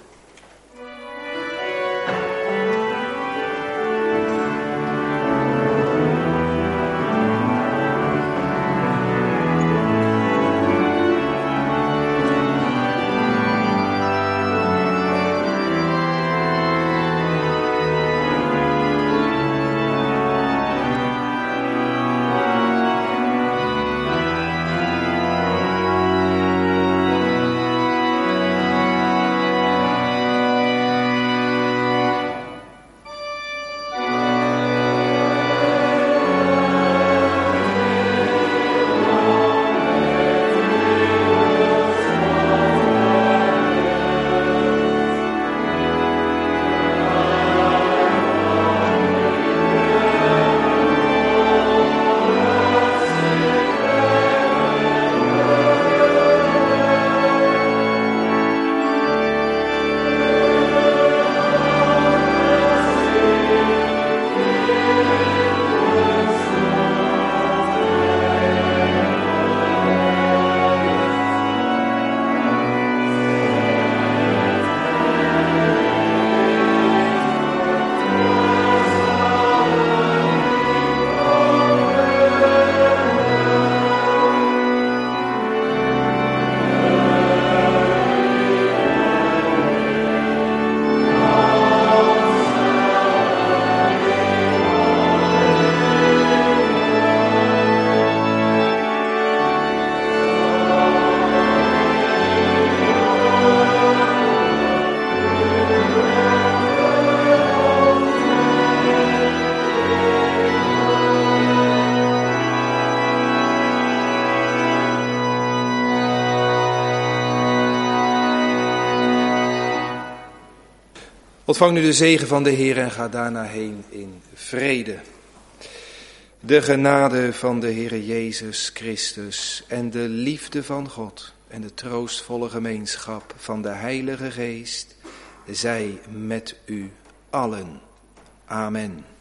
Ontvang nu de zegen van de Heer en ga daarna heen in vrede. De genade van de Heere Jezus Christus en de liefde van God en de troostvolle gemeenschap van de Heilige Geest zij met u allen. Amen.